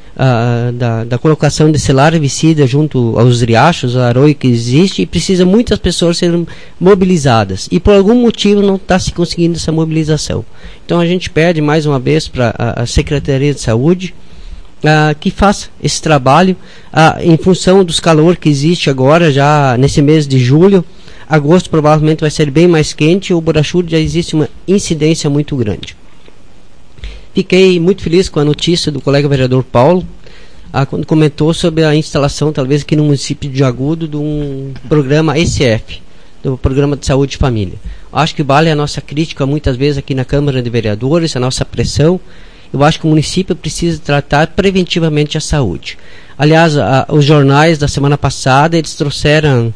da colocação desse larvicida junto aos riachos, a arroio que existe, e precisa muitas pessoas serem mobilizadas, e por algum motivo não está se conseguindo essa mobilização. Então a gente pede mais uma vez para a Secretaria de Saúde que faça esse trabalho em função dos calor que existe agora, já nesse mês de julho. Agosto provavelmente vai ser bem mais quente, o borrachudo já existe uma incidência muito grande. Fiquei muito feliz com a notícia do colega vereador Paulo, quando comentou sobre a instalação, talvez aqui no município de Agudo, de um programa ECF, do Programa de Saúde e Família. Acho que vale a nossa crítica muitas vezes aqui na Câmara de Vereadores, a nossa pressão. Eu acho que o município precisa tratar preventivamente a saúde. Aliás, os jornais da semana passada, eles trouxeram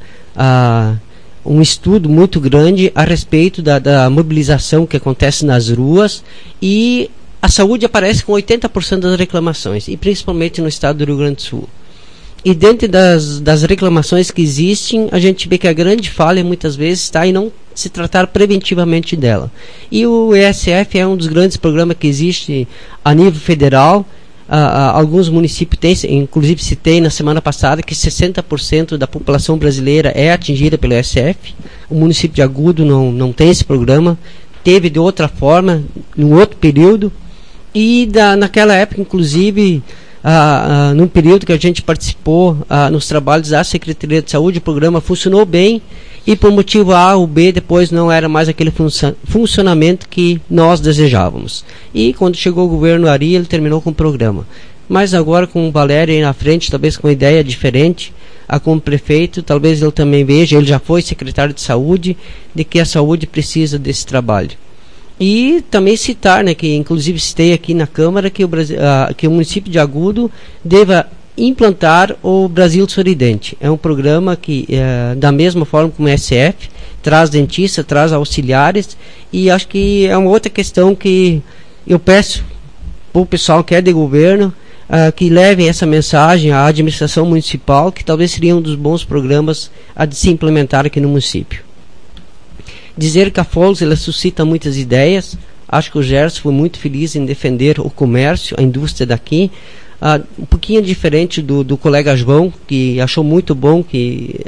um estudo muito grande a respeito da mobilização que acontece nas ruas, e a saúde aparece com 80% das reclamações, e principalmente no estado do Rio Grande do Sul. E dentro das reclamações que existem, a gente vê que a grande falha muitas vezes está em não se tratar preventivamente dela. E o ESF é um dos grandes programas que existe a nível federal. Alguns municípios têm, inclusive citei na semana passada que 60% da população brasileira é atingida pelo ESF. O município de Agudo não tem esse programa, teve de outra forma, num outro período. E naquela época, inclusive, num período que a gente participou nos trabalhos da Secretaria de Saúde, o programa funcionou bem, e por motivo A ou B, depois não era mais aquele funcionamento que nós desejávamos. E quando chegou o governo Ari, ele terminou com o programa. Mas agora, com o Valério aí na frente, talvez com uma ideia diferente, como prefeito, talvez ele também veja, ele já foi secretário de saúde, de que a saúde precisa desse trabalho. E também citar, que inclusive citei aqui na Câmara, que o município de Agudo deva implantar o Brasil Sorridente. É um programa que, da mesma forma como o SF, traz dentista, traz auxiliares, e acho que é uma outra questão que eu peço para o pessoal que é de governo, que levem essa mensagem à administração municipal, que talvez seria um dos bons programas a de se implementar aqui no município. Dizer que a Fols ela suscita muitas ideias. Acho que o Gerson foi muito feliz em defender o comércio, a indústria daqui. Um pouquinho diferente do colega João, que achou muito bom que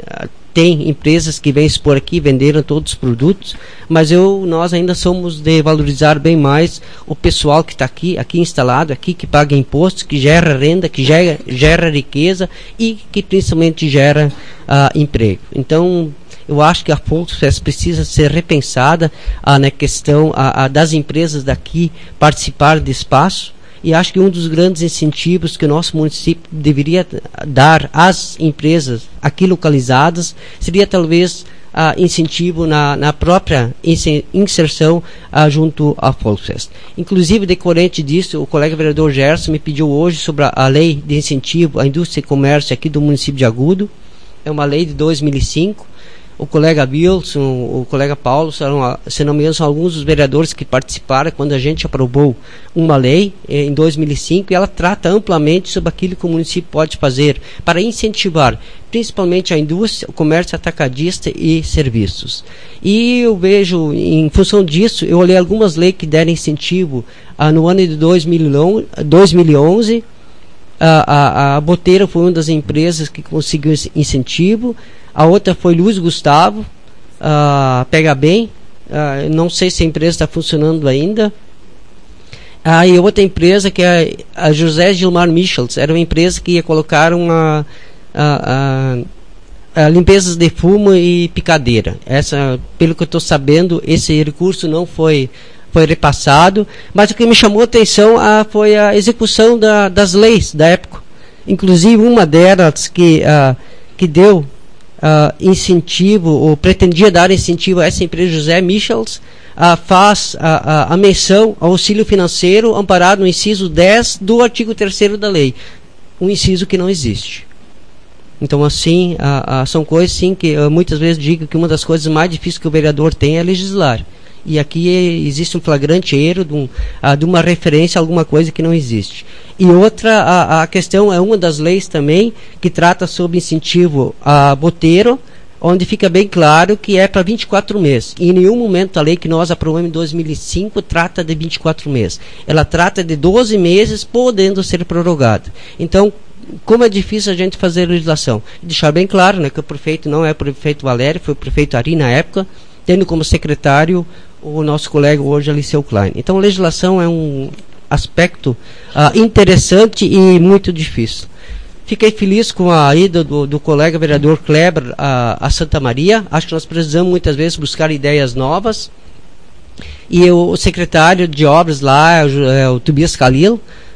tem empresas que vêm expor aqui, venderam todos os produtos, mas nós ainda somos de valorizar bem mais o pessoal que está aqui instalado, aqui que paga impostos, que gera renda, que gera riqueza e que principalmente gera emprego. Então, eu acho que a Volksfest precisa ser repensada na questão das empresas daqui participar do espaço. E acho que um dos grandes incentivos que o nosso município deveria dar às empresas aqui localizadas seria talvez incentivo na própria inserção junto à Volksfest. Inclusive, decorrente disso, o colega vereador Gerson me pediu hoje sobre a lei de incentivo à indústria e comércio aqui do município de Agudo. É uma lei de 2005. O colega Wilson, o colega Paulo, se não me engano, são alguns dos vereadores que participaram quando a gente aprovou uma lei em 2005, e ela trata amplamente sobre aquilo que o município pode fazer para incentivar principalmente a indústria, o comércio atacadista e serviços. E eu vejo, em função disso, eu olhei algumas leis que deram incentivo no ano de 2011. A Boteira foi uma das empresas que conseguiu esse incentivo. A outra foi Luiz Gustavo, Pega Bem, não sei se a empresa está funcionando ainda. E outra empresa que é a José Gilmar Michels, era uma empresa que ia colocar limpezas de fumo e picadeira. Essa, pelo que eu estou sabendo, esse recurso não foi repassado, mas o que me chamou a atenção foi a execução das leis da época. Inclusive, uma delas que deu incentivo, ou pretendia dar incentivo a essa empresa, José Michels, faz a menção ao auxílio financeiro amparado no inciso 10 do artigo 3º da lei, um inciso que não existe. Então, assim, são coisas sim, que eu muitas vezes digo que uma das coisas mais difíceis que o vereador tem é legislar. E aqui existe um flagrante erro de uma referência a alguma coisa que não existe. E outra, a questão é uma das leis também que trata sobre incentivo a boteiro, onde fica bem claro que é para 24 meses. E em nenhum momento a lei que nós aprovamos em 2005 trata de 24 meses. Ela trata de 12 meses, podendo ser prorrogado. Então, como é difícil a gente fazer legislação. Deixar bem claro, né, que o prefeito não é o prefeito Valério, foi o prefeito Ari na época, tendo como secretário o nosso colega hoje, Aliceu Klein. Então, a legislação é um aspecto interessante e muito difícil. Fiquei feliz com a ida do colega vereador Kleber a Santa Maria. Acho que nós precisamos muitas vezes buscar ideias novas. E o secretário de obras lá é o Tobias Khalil.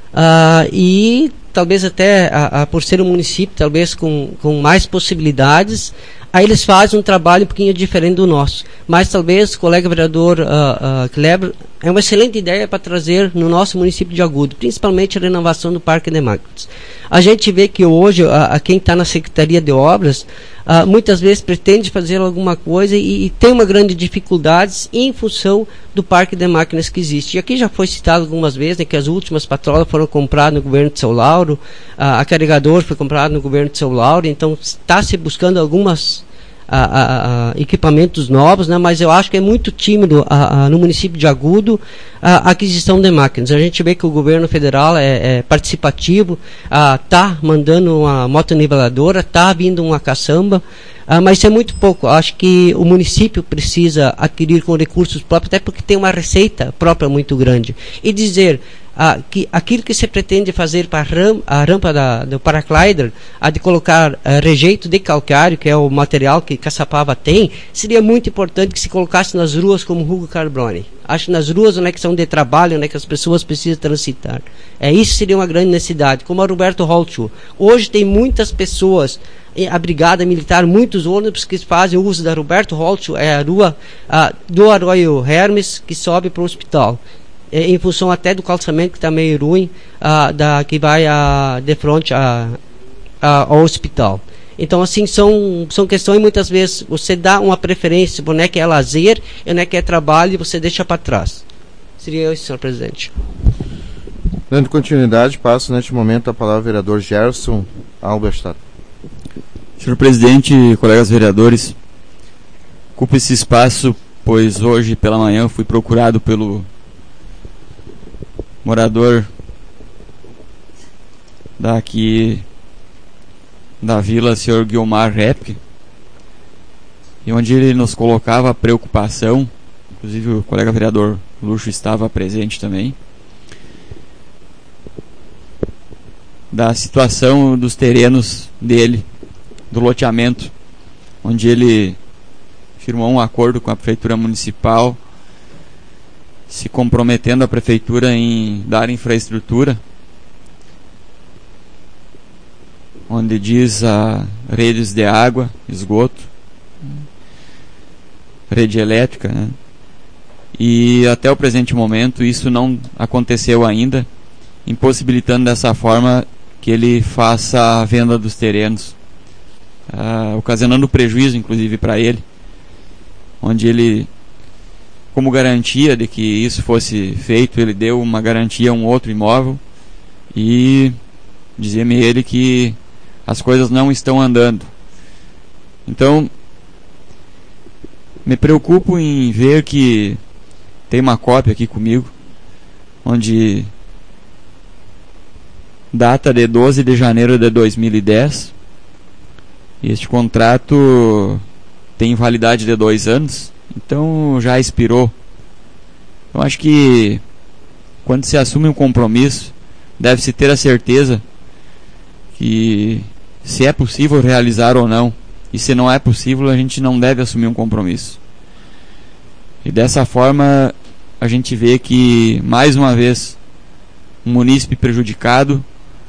E talvez até por ser um município talvez com mais possibilidades, aí eles fazem um trabalho um pouquinho diferente do nosso. Mas talvez o colega vereador Kleber é uma excelente ideia para trazer no nosso município de Agudo, principalmente a renovação do Parque de Máquinas. A gente vê que hoje quem está na Secretaria de Obras muitas vezes pretende fazer alguma coisa e tem uma grande dificuldade em função do Parque de Máquinas que existe. E aqui já foi citado algumas vezes, né, que as últimas patrolas foram compradas no governo de São Lauro, a carregador foi comprado no governo de São Lauro, então está se buscando algumas equipamentos novos, né, mas eu acho que é muito tímido no município de Agudo a aquisição de máquinas. A gente vê que o governo federal é participativo, está mandando uma motoniveladora, está vindo uma caçamba, mas isso é muito pouco. Acho que o município precisa adquirir com recursos próprios, até porque tem uma receita própria muito grande. E dizer que aquilo que se pretende fazer para a rampa do paraglider, de colocar rejeito de calcário, que é o material que Caçapava tem, seria muito importante que se colocasse nas ruas como Hugo Carbone. Acho que nas ruas onde são de trabalho, onde que as pessoas precisam transitar. Isso seria uma grande necessidade. Como a Roberto Holtz. Hoje tem muitas pessoas, a Brigada Militar, muitos ônibus que fazem uso da Roberto Holtz, é a rua do Arroio Hermes, que sobe para o hospital. Em função até do calçamento que está meio ruim, que vai de frente ao hospital. Então, assim, são questões, muitas vezes, você dá uma preferência, onde é que é lazer, onde é que é trabalho, e você deixa para trás. Seria isso, senhor presidente. Dando continuidade, passo neste momento a palavra ao vereador Gerson Alberstadt. Senhor presidente, colegas vereadores, ocupo esse espaço, pois hoje pela manhã fui procurado pelo morador daqui da vila, senhor Guilmar Repke, e onde ele nos colocava a preocupação, inclusive o colega vereador Luxo estava presente também, da situação dos terrenos dele, do loteamento, onde ele firmou um acordo com a prefeitura municipal, se comprometendo a prefeitura em dar infraestrutura, onde diz a redes de água, esgoto, rede elétrica, né? E até o presente momento isso não aconteceu ainda, impossibilitando dessa forma que ele faça a venda dos terrenos, ocasionando prejuízo inclusive para ele, onde ele, como garantia de que isso fosse feito, ele deu uma garantia a um outro imóvel e dizia-me ele que as coisas não estão andando. Então me preocupo em ver que tem uma cópia aqui comigo, onde data de 12 de janeiro de 2010. Este contrato tem validade de 2 anos, então já expirou. Eu acho que quando se assume um compromisso, deve-se ter a certeza que se é possível realizar ou não. E se não é possível, a gente não deve assumir um compromisso. E dessa forma a gente vê que, mais uma vez, um munícipe prejudicado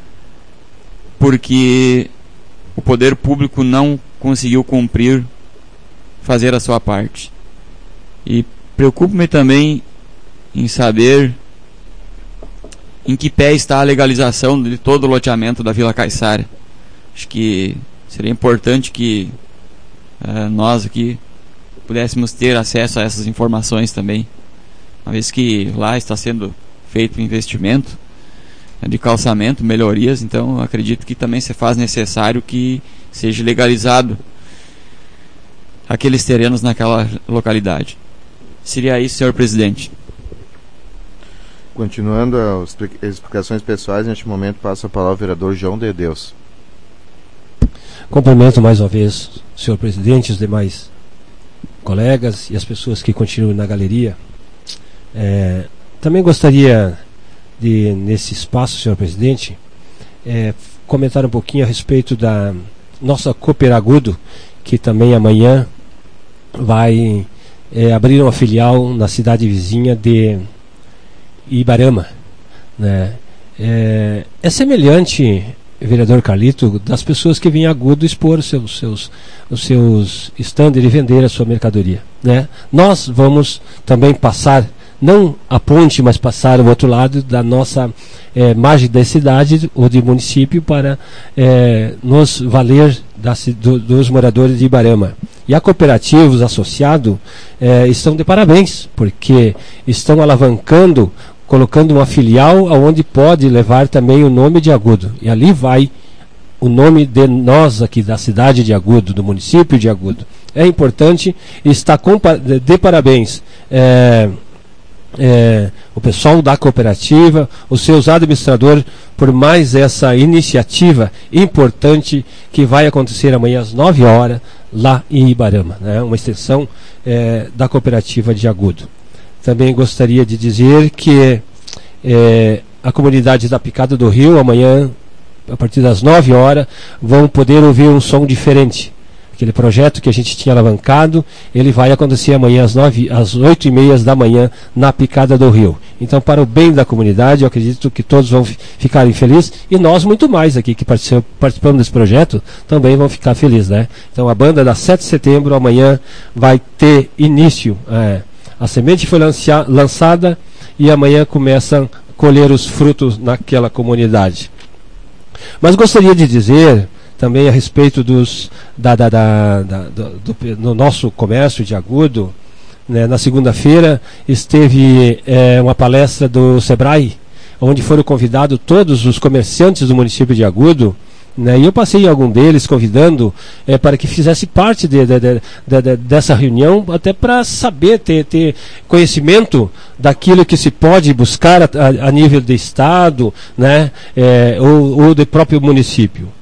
porque o poder público não conseguiu fazer a sua parte. E preocupo-me também em saber em que pé está a legalização de todo o loteamento da Vila Caiçara. Acho que seria importante que nós aqui pudéssemos ter acesso a essas informações também, uma vez que lá está sendo feito investimento de calçamento, melhorias. Então acredito que também se faz necessário que seja legalizado aqueles terrenos naquela localidade. Seria isso, senhor presidente. Continuando as explicações pessoais, neste momento passo a palavra ao vereador João de Deus. Cumprimento mais uma vez o senhor presidente, os demais colegas e as pessoas que continuam na galeria. Também gostaria de, nesse espaço, senhor presidente, comentar um pouquinho a respeito da nossa Cooperagudo, que também amanhã vai abrir uma filial na cidade vizinha de Ibarama, né? É semelhante, vereador Carlito, das pessoas que vêm a Agudo expor os seus stands e vender a sua mercadoria, né? Nós vamos também passar, não a ponte, mas passar o outro lado da nossa margem da cidade ou de município para nos valer dos moradores de Ibarama. E a cooperativa, os associados, estão de parabéns, porque estão alavancando, colocando uma filial onde pode levar também o nome de Agudo. E ali vai o nome de nós aqui da cidade de Agudo, do município de Agudo. É importante e está de parabéns o pessoal da cooperativa, os seus administradores, por mais essa iniciativa importante que vai acontecer amanhã às 9 horas lá em Ibarama, né? Uma extensão da cooperativa de Agudo. Também gostaria de dizer que a comunidade da Picada do Rio, amanhã, a partir das 9 horas, vão poder ouvir um som diferente. Aquele projeto que a gente tinha alavancado, ele vai acontecer amanhã às 8h30 da manhã na Picada do Rio. Então, para o bem da comunidade, eu acredito que todos vão ficarem felizes, e nós muito mais aqui que participamos desse projeto também vão ficar felizes, né? Então, a banda da 7 de setembro amanhã vai ter início. A semente foi lançada e amanhã começam a colher os frutos naquela comunidade. Mas gostaria de dizer também a respeito do nosso comércio de Agudo, né? Na segunda-feira esteve uma palestra do Sebrae, onde foram convidados todos os comerciantes do município de Agudo, né? E eu passei algum deles convidando para que fizesse parte dessa reunião, até para saber, ter conhecimento daquilo que se pode buscar a nível de estado, né? Ou do próprio município.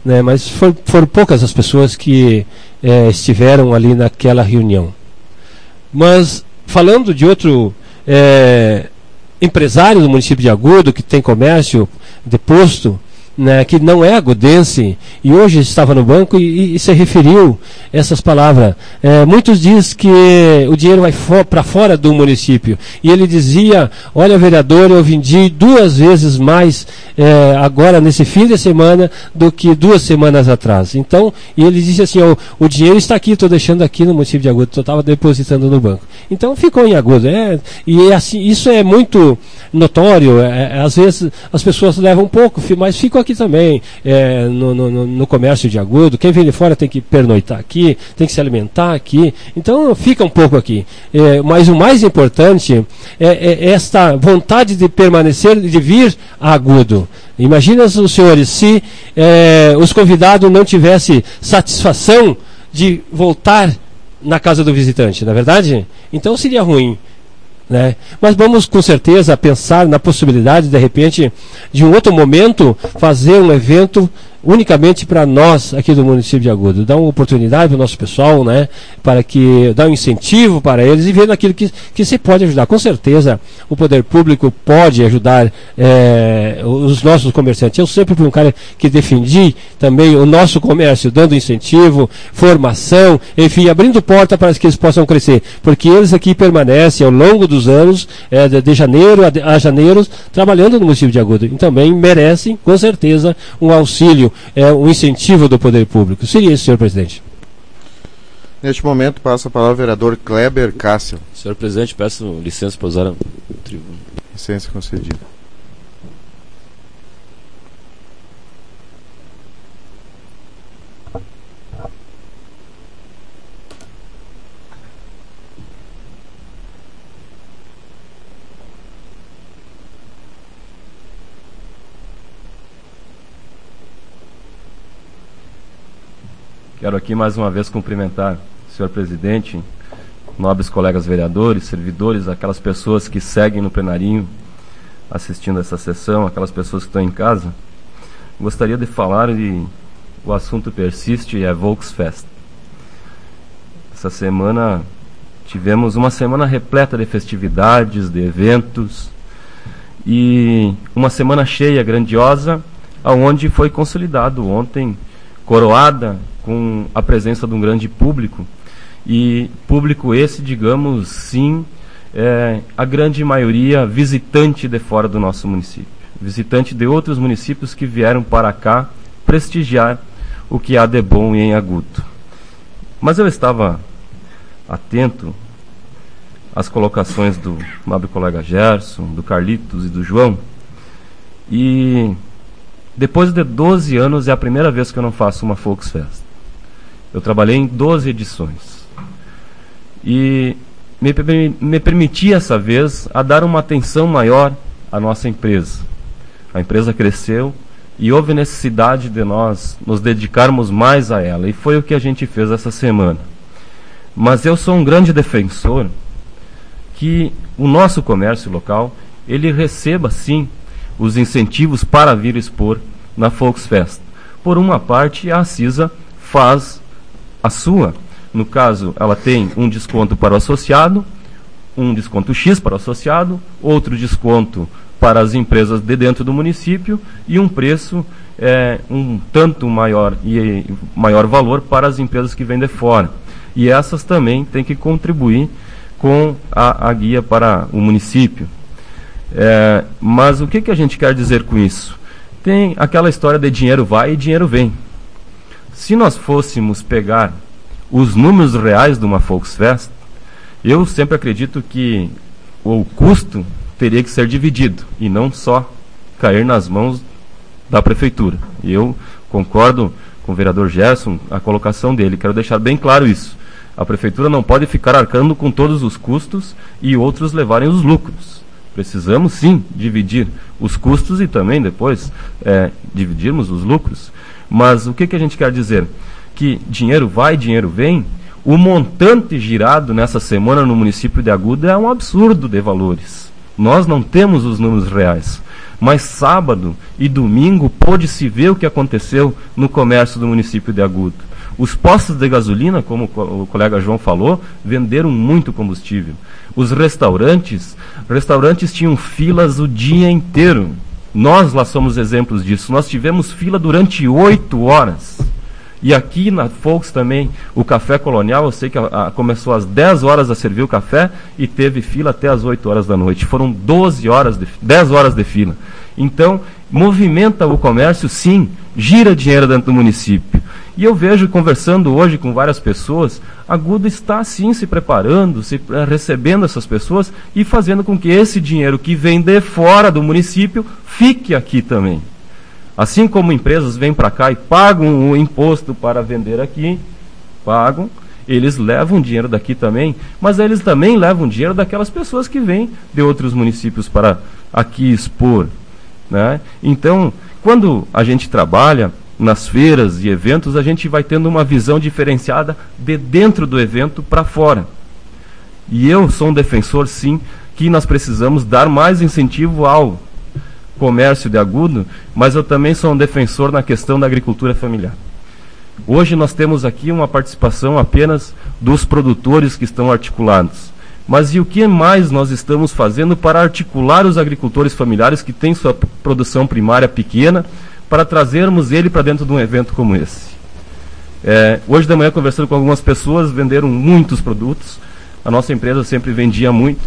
né? Mas foram poucas as pessoas que estiveram ali naquela reunião. Mas falando de outro empresário do município de Agudo, que tem comércio de posto, né, que não é agudense, e hoje estava no banco e se referiu essas palavras. Muitos dizem que o dinheiro vai para fora do município, e ele dizia: olha, vereador, eu vendi 2 vezes mais agora nesse fim de semana do que 2 semanas atrás. Então, e ele disse assim: o dinheiro está aqui, estou deixando aqui no município de Agudo, eu estava depositando no banco. Então ficou em Agudo. E assim, isso é muito notório. Às vezes as pessoas levam um pouco, mas ficam aqui também, no comércio de Agudo. Quem vem de fora tem que pernoitar aqui, tem que se alimentar aqui, então fica um pouco aqui. Mas o mais importante é esta vontade de permanecer, de vir a Agudo. Imagina os senhores, se os convidados não tivessem satisfação de voltar na casa do visitante, não é verdade? Então seria ruim, né? Mas vamos com certeza pensar na possibilidade, de repente, de um outro momento, fazer um evento unicamente para nós aqui do município de Agudo, dar uma oportunidade para o nosso pessoal, né, para que dar um incentivo para eles e ver naquilo que se pode ajudar. Com certeza o poder público pode ajudar os nossos comerciantes. Eu sempre fui um cara que defendi também o nosso comércio, dando incentivo, formação, enfim, abrindo porta para que eles possam crescer, porque eles aqui permanecem ao longo dos anos, de janeiro a janeiro, trabalhando no município de Agudo, e também merecem, com certeza, um auxílio, um incentivo do poder público. Seria isso, senhor presidente. Neste momento, passa a palavra ao vereador Kleber Cássio. Senhor presidente, peço licença para usar a tribuna. Licença concedida. Quero aqui mais uma vez cumprimentar o senhor presidente, nobres colegas vereadores, servidores, aquelas pessoas que seguem no plenarinho assistindo essa sessão, aquelas pessoas que estão em casa. Gostaria de falar o assunto persiste, é Volksfest. Essa semana tivemos uma semana repleta de festividades, de eventos, e uma semana cheia, grandiosa, aonde foi consolidado ontem, coroada com a presença de um grande público, e público esse, digamos, sim, a grande maioria visitante de fora do nosso município, visitante de outros municípios que vieram para cá prestigiar o que há de bom em Agudo. Mas eu estava atento às colocações do nobre colega Gerson, do Carlitos e do João, e depois de 12 anos é a primeira vez que eu não faço uma Volksfest. Eu trabalhei em 12 edições. E me permiti essa vez a dar uma atenção maior à nossa empresa. A empresa cresceu e houve necessidade de nós nos dedicarmos mais a ela. E foi o que a gente fez essa semana. Mas eu sou um grande defensor que o nosso comércio local, ele receba sim os incentivos para vir expor na Volksfest. Por uma parte, a CISA faz a sua. No caso, ela tem um desconto para o associado, um desconto X para o associado, outro desconto para as empresas de dentro do município e um preço um tanto maior e maior valor para as empresas que vêm de fora. E essas também têm que contribuir com a guia para o município. Mas o que a gente quer dizer com isso? Tem aquela história de dinheiro vai e dinheiro vem. Se nós fôssemos pegar os números reais de uma Volksfest, eu sempre acredito que o custo teria que ser dividido e não só cair nas mãos da prefeitura. E eu concordo com o vereador Gerson, a colocação dele, quero deixar bem claro isso. A prefeitura não pode ficar arcando com todos os custos e outros levarem os lucros. Precisamos sim dividir os custos e também depois dividirmos os lucros. Mas o que a gente quer dizer? Que dinheiro vai, dinheiro vem. O montante girado nessa semana no município de Agudo é um absurdo de valores. Nós não temos os números reais. mas sábado e domingo pôde-se ver o que aconteceu no comércio do município de Agudo. Os postos de gasolina, como o colega João falou, venderam muito combustível. Os restaurantes tinham filas o dia inteiro. Nós lá somos exemplos disso. Nós tivemos fila durante 8 horas. E aqui na Volks também, o Café Colonial, eu sei que começou às 10 horas a servir o café e teve fila até às 8 horas da noite. Foram 10 horas de fila. Então, movimenta o comércio, sim, gira dinheiro dentro do município. E eu vejo, conversando hoje com várias pessoas, Agudo está sim se preparando, recebendo essas pessoas e fazendo com que esse dinheiro que vem de fora do município fique aqui também. Assim como empresas vêm para cá e pagam o imposto para vender aqui, eles levam dinheiro daqui também, mas eles também levam dinheiro daquelas pessoas que vêm de outros municípios para aqui expor, né? Então, quando a gente trabalha nas feiras e eventos, a gente vai tendo uma visão diferenciada de dentro do evento para fora. E eu sou um defensor, sim, que nós precisamos dar mais incentivo ao comércio de Agudo, mas eu também sou um defensor na questão da agricultura familiar. Hoje nós temos aqui uma participação apenas dos produtores que estão articulados. Mas e o que mais nós estamos fazendo para articular os agricultores familiares que têm sua produção primária pequena, para trazermos ele para dentro de um evento como esse? Hoje de manhã, conversando com algumas pessoas, venderam muitos produtos. A nossa empresa sempre vendia muito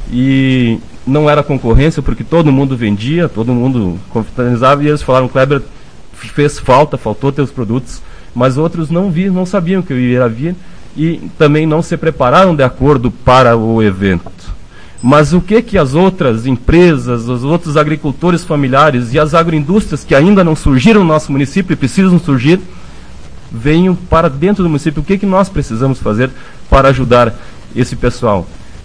e não era concorrência, porque todo mundo vendia, todo mundo confraternizava, e eles falaram: Kleber, faltou teus produtos, mas outros não sabiam que eu ia vir e também não se prepararam de acordo para o evento. Mas o que as outras empresas, os outros agricultores familiares e as agroindústrias que ainda não surgiram no nosso município e precisam surgir, venham para dentro do município? O que nós precisamos fazer para ajudar esse pessoal?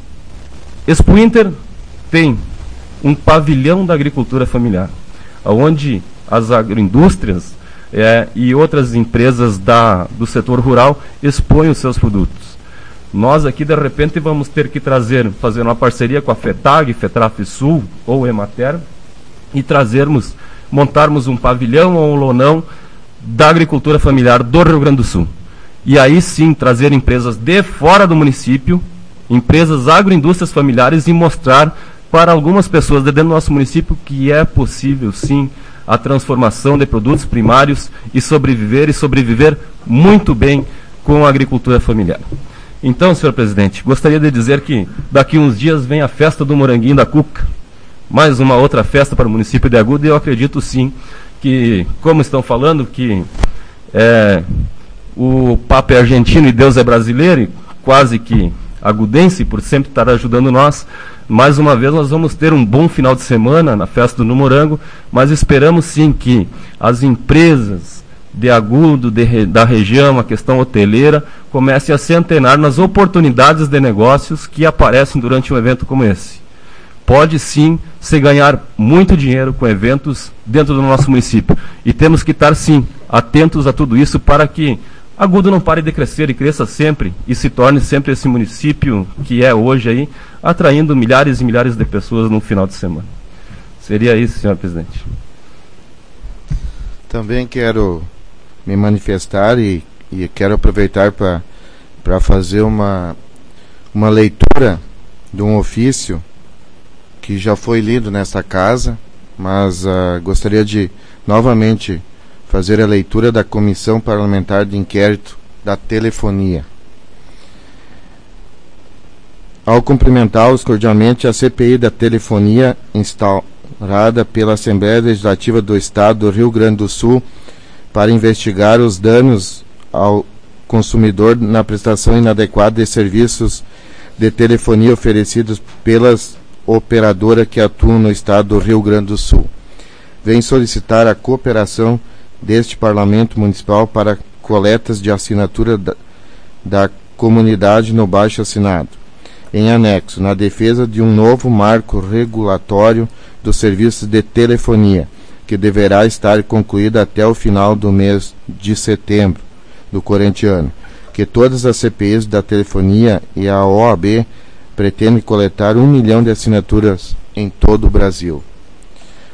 Expo Inter tem um pavilhão da agricultura familiar, onde as agroindústrias e outras empresas do setor rural expõem os seus produtos. Nós aqui, de repente, vamos ter que fazer uma parceria com a FETAG, FETRAF Sul ou Emater, e montarmos um pavilhão ou um lonão da agricultura familiar do Rio Grande do Sul. E aí sim, trazer empresas de fora do município, empresas agroindústrias familiares, e mostrar para algumas pessoas de dentro do nosso município que é possível sim a transformação de produtos primários e sobreviver muito bem com a agricultura familiar. Então, senhor presidente, gostaria de dizer que daqui uns dias vem a festa do Moranguinho da Cuca, mais uma outra festa para o município de Agudo, e eu acredito sim que, como estão falando, que o Papa é argentino e Deus é brasileiro, e quase que agudense, por sempre estar ajudando nós. Mais uma vez nós vamos ter um bom final de semana na festa do Morango, mas esperamos sim que as empresas de Agudo, da região, a questão hoteleira, comecem a se antenar nas oportunidades de negócios que aparecem durante um evento como esse. Pode sim se ganhar muito dinheiro com eventos dentro do nosso município. E temos que estar sim atentos a tudo isso para que Agudo não pare de crescer e cresça sempre e se torne sempre esse município que é hoje aí, atraindo milhares e milhares de pessoas no final de semana. Seria isso, senhor presidente. Também quero me manifestar e quero aproveitar para fazer uma leitura de um ofício que já foi lido nesta casa, mas gostaria de novamente fazer a leitura da Comissão Parlamentar de Inquérito da Telefonia. Ao cumprimentá-los cordialmente, a CPI da Telefonia, instaurada pela Assembleia Legislativa do Estado do Rio Grande do Sul para investigar os danos ao consumidor na prestação inadequada de serviços de telefonia oferecidos pelas operadoras que atuam no Estado do Rio Grande do Sul, vem solicitar a cooperação deste Parlamento Municipal para coletas de assinatura da comunidade no baixo assinado, em anexo, na defesa de um novo marco regulatório dos serviços de telefonia, que deverá estar concluído até o final do mês de setembro do corrente ano, que todas as CPIs da telefonia e a OAB pretendem coletar 1 milhão de assinaturas em todo o Brasil.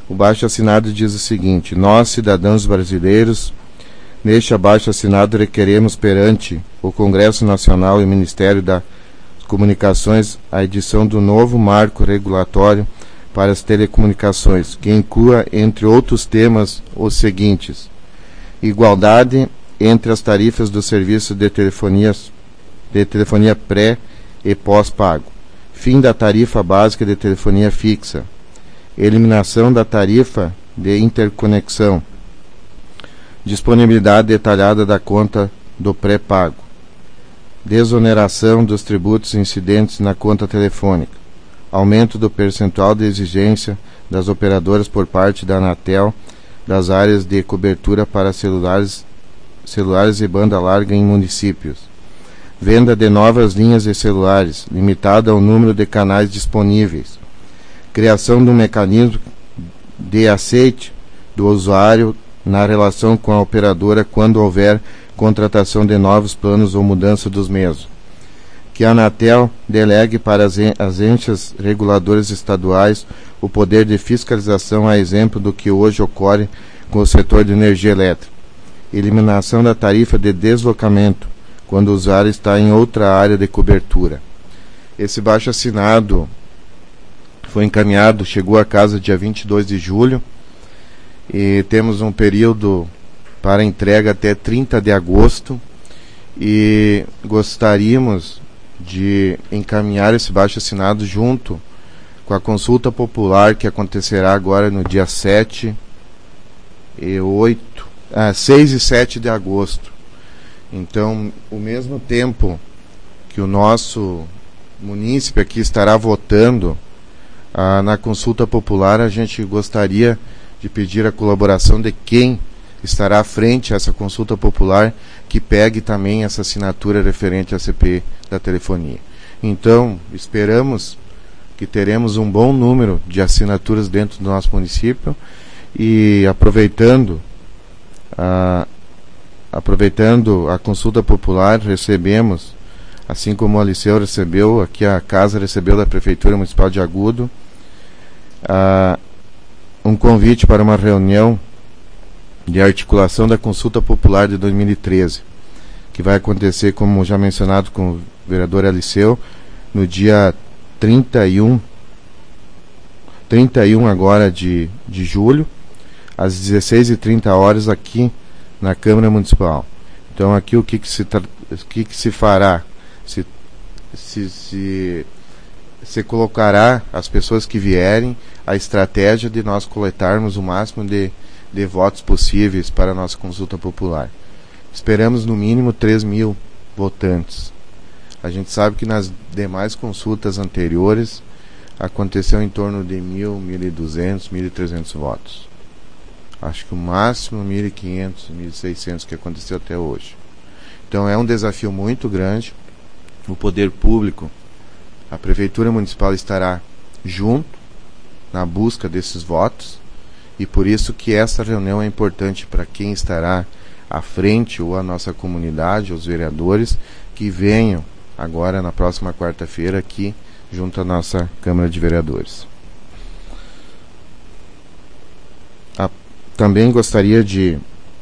O abaixo-assinado diz o seguinte: nós, cidadãos brasileiros, neste abaixo-assinado requeremos perante o Congresso Nacional e o Ministério das Comunicações a edição do novo marco regulatório para as telecomunicações, que inclua, entre outros temas, os seguintes: igualdade entre as tarifas do serviço de telefonia pré e pós-pago, fim da tarifa básica de telefonia fixa, eliminação da tarifa de interconexão, disponibilidade detalhada da conta do pré-pago, desoneração dos tributos incidentes na conta telefônica, aumento do percentual de exigência das operadoras por parte da Anatel das áreas de cobertura para celulares e banda larga em municípios, venda de novas linhas de celulares, limitada ao número de canais disponíveis, criação de um mecanismo de aceite do usuário na relação com a operadora quando houver contratação de novos planos ou mudança dos mesmos, que a Anatel delegue para as agências reguladoras estaduais o poder de fiscalização, a exemplo do que hoje ocorre com o setor de energia elétrica, eliminação da tarifa de deslocamento quando o usuário está em outra área de cobertura. Esse abaixo-assinado foi encaminhado, chegou à casa dia 22 de julho e temos um período para entrega até 30 de agosto e gostaríamos de encaminhar esse abaixo-assinado junto com a consulta popular que acontecerá agora no dia 6 e 7 de agosto. Então, o mesmo tempo que o nosso munícipe aqui estará votando na consulta popular, a gente gostaria de pedir a colaboração de quem estará à frente a essa consulta popular, que pegue também essa assinatura referente à CPI da telefonia. Então, esperamos que teremos um bom número de assinaturas dentro do nosso município e aproveitando a consulta popular, recebemos, assim como a Liceu recebeu, aqui a casa recebeu da Prefeitura Municipal de Agudo, um convite para uma reunião de articulação da consulta popular de 2013, que vai acontecer, como já mencionado com o vereador Eliseu, no dia 31 agora de julho, às 16h30 aqui na Câmara Municipal. Então aqui o que se fará? Se colocará as pessoas que vierem a estratégia de nós coletarmos o máximo de votos possíveis para a nossa consulta popular. Esperamos no mínimo 3.000 votantes. A gente sabe que nas demais consultas anteriores aconteceu em torno de 1.000, 1.200, 1.300 votos. Acho que o máximo 1.500, 1.600 que aconteceu até hoje. Então é um desafio muito grande. O poder público, a Prefeitura Municipal estará junto na busca desses votos, e por isso que essa reunião é importante para quem estará à frente, ou a nossa comunidade, os vereadores, que venham agora na próxima quarta-feira aqui junto à nossa Câmara de Vereadores. Também gostaria de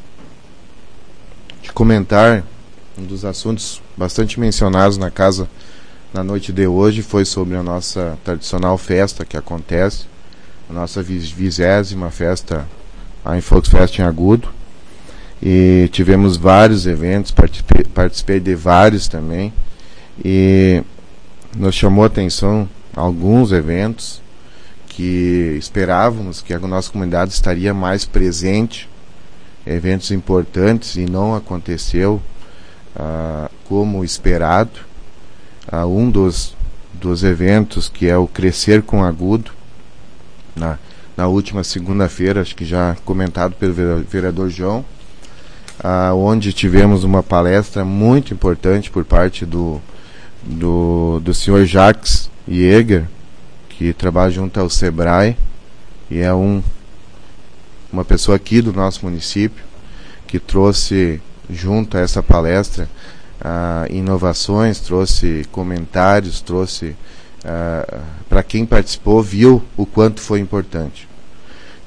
comentar um dos assuntos bastante mencionados na casa na noite de hoje, foi sobre a nossa tradicional festa que acontece, a nossa 20ª festa, a Infoxfest em Agudo, e tivemos vários eventos, participei de vários também, e nos chamou a atenção alguns eventos que esperávamos que a nossa comunidade estaria mais presente, eventos importantes, e não aconteceu como esperado. Um dos eventos, que é o Crescer com Agudo, na última segunda-feira, acho que já comentado pelo vereador João, onde tivemos uma palestra muito importante por parte do senhor Jacques Jäger, que trabalha junto ao Sebrae, e é uma pessoa aqui do nosso município, que trouxe junto a essa palestra inovações, trouxe comentários, trouxe para quem participou, viu o quanto foi importante.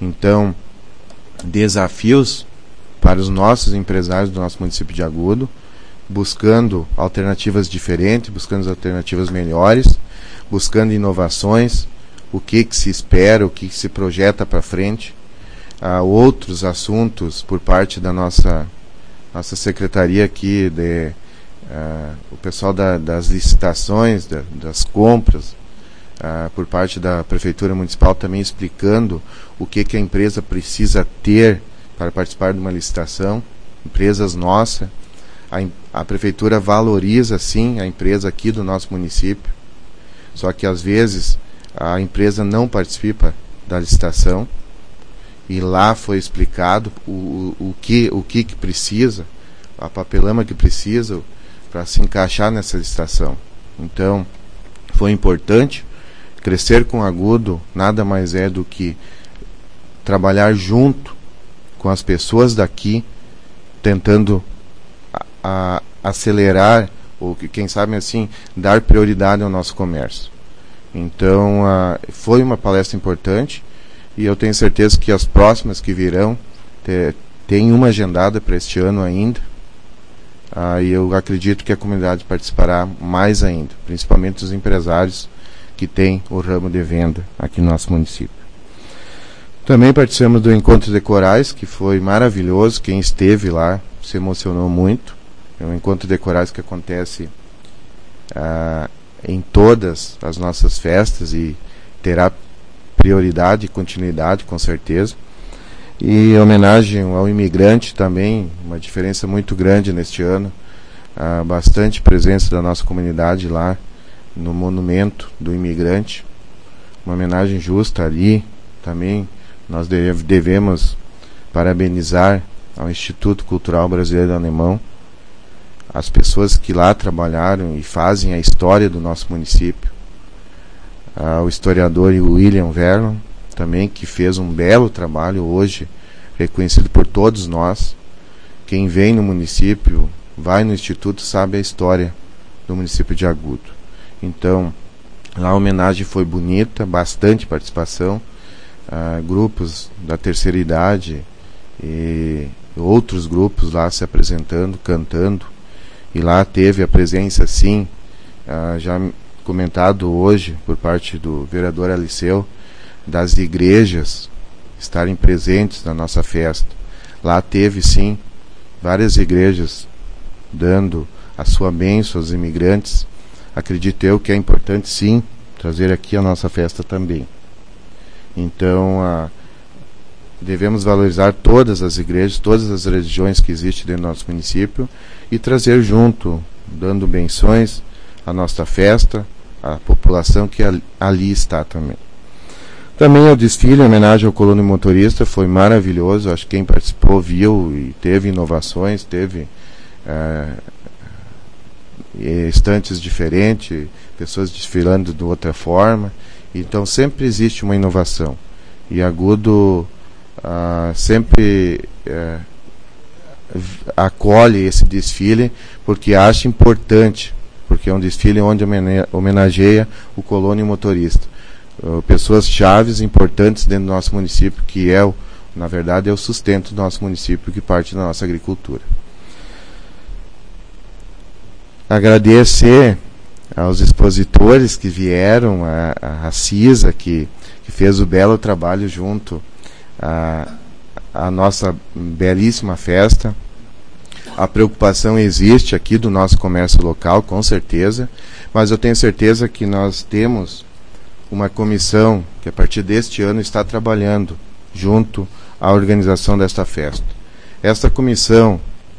Então, desafios para os nossos empresários do nosso município de Agudo, buscando alternativas diferentes, buscando alternativas melhores, buscando inovações, o que se espera, o que se projeta para frente. Outros assuntos por parte da nossa secretaria aqui, o pessoal das licitações, das compras, por parte da Prefeitura Municipal também explicando o que a empresa precisa ter para participar de uma licitação, empresas nossas. A Prefeitura valoriza sim a empresa aqui do nosso município, só que às vezes a empresa não participa da licitação, e lá foi explicado o que precisa, a papelama que precisa para se encaixar nessa licitação. Então, foi importante. Crescer com Agudo nada mais é do que trabalhar junto com as pessoas daqui, tentando acelerar, ou quem sabe assim, dar prioridade ao nosso comércio. Então, foi uma palestra importante, e eu tenho certeza que as próximas que virão, tem uma agendada para este ano ainda, e eu acredito que a comunidade participará mais ainda, principalmente os empresários que têm o ramo de venda aqui no nosso município. Também participamos do Encontro de Corais, que foi maravilhoso. Quem esteve lá se emocionou muito. É um Encontro de Corais que acontece em todas as nossas festas e terá prioridade e continuidade, com certeza. E em homenagem ao imigrante também, uma diferença muito grande neste ano. Bastante presença da nossa comunidade lá no Monumento do Imigrante. Uma homenagem justa ali. Também nós devemos parabenizar ao Instituto Cultural Brasileiro e Alemão, as pessoas que lá trabalharam e fazem a história do nosso município. O historiador William Vernon, também, que fez um belo trabalho hoje, reconhecido por todos nós. Quem vem no município, vai no Instituto, sabe a história do município de Agudo. Então, lá a homenagem foi bonita, bastante participação, grupos da terceira idade e outros grupos lá se apresentando, cantando, e lá teve a presença, sim, já comentado hoje por parte do vereador Aliceu, das igrejas estarem presentes na nossa festa. Lá teve, sim, várias igrejas dando a sua bênção aos imigrantes. Acredito eu que é importante, sim, trazer aqui a nossa festa também. Então, devemos valorizar todas as igrejas, todas as religiões que existem dentro do nosso município e trazer junto, dando benções à nossa festa, à população que ali está também. Também o desfile em homenagem ao Colônia Motorista foi maravilhoso. Acho que quem participou viu e teve inovações, teve estantes diferentes, pessoas desfilando de outra forma. Então sempre existe uma inovação. E Agudo sempre acolhe esse desfile porque acha importante, porque é um desfile onde homenageia o Colônia Motorista. Pessoas chaves importantes dentro do nosso município, que na verdade é o sustento do nosso município, que parte da nossa agricultura. Agradecer aos expositores que vieram, a CISA, que fez o belo trabalho junto à nossa belíssima festa. A preocupação existe aqui do nosso comércio local, com certeza, mas eu tenho certeza que nós temos uma comissão que a partir deste ano está trabalhando junto à organização desta festa. Esta comissão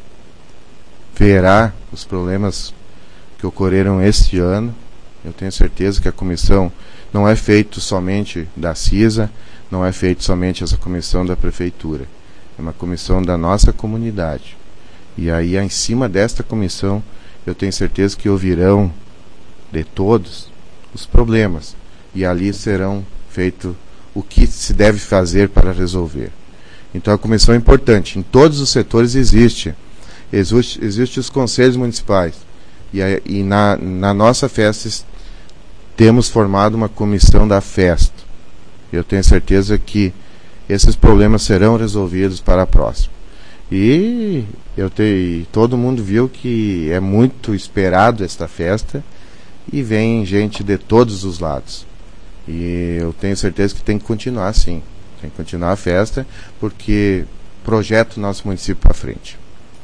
verá os problemas que ocorreram este ano. Eu tenho certeza que a comissão não é feita somente da CISA, não é feita somente essa comissão da prefeitura. É uma comissão da nossa comunidade. E aí, em cima desta comissão, eu tenho certeza que ouvirão de todos os problemas. E ali serão feito o que se deve fazer para resolver. Então a comissão é importante. Em todos os setores existe os conselhos municipais. E na nossa festa temos formado uma comissão da festa. Eu tenho certeza que esses problemas serão resolvidos para a próxima. E todo mundo viu que é muito esperado esta festa e vem gente de todos os lados. E eu tenho certeza que tem que continuar assim. Tem que continuar a festa, porque projeta o nosso município para frente.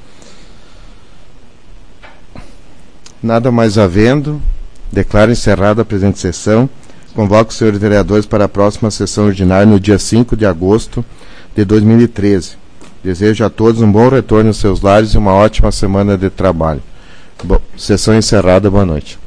Nada mais havendo, declaro encerrada a presente sessão. Convoco os senhores vereadores para a próxima sessão ordinária no dia 5 de agosto de 2013. Desejo a todos um bom retorno aos seus lares e uma ótima semana de trabalho. Sessão encerrada, boa noite.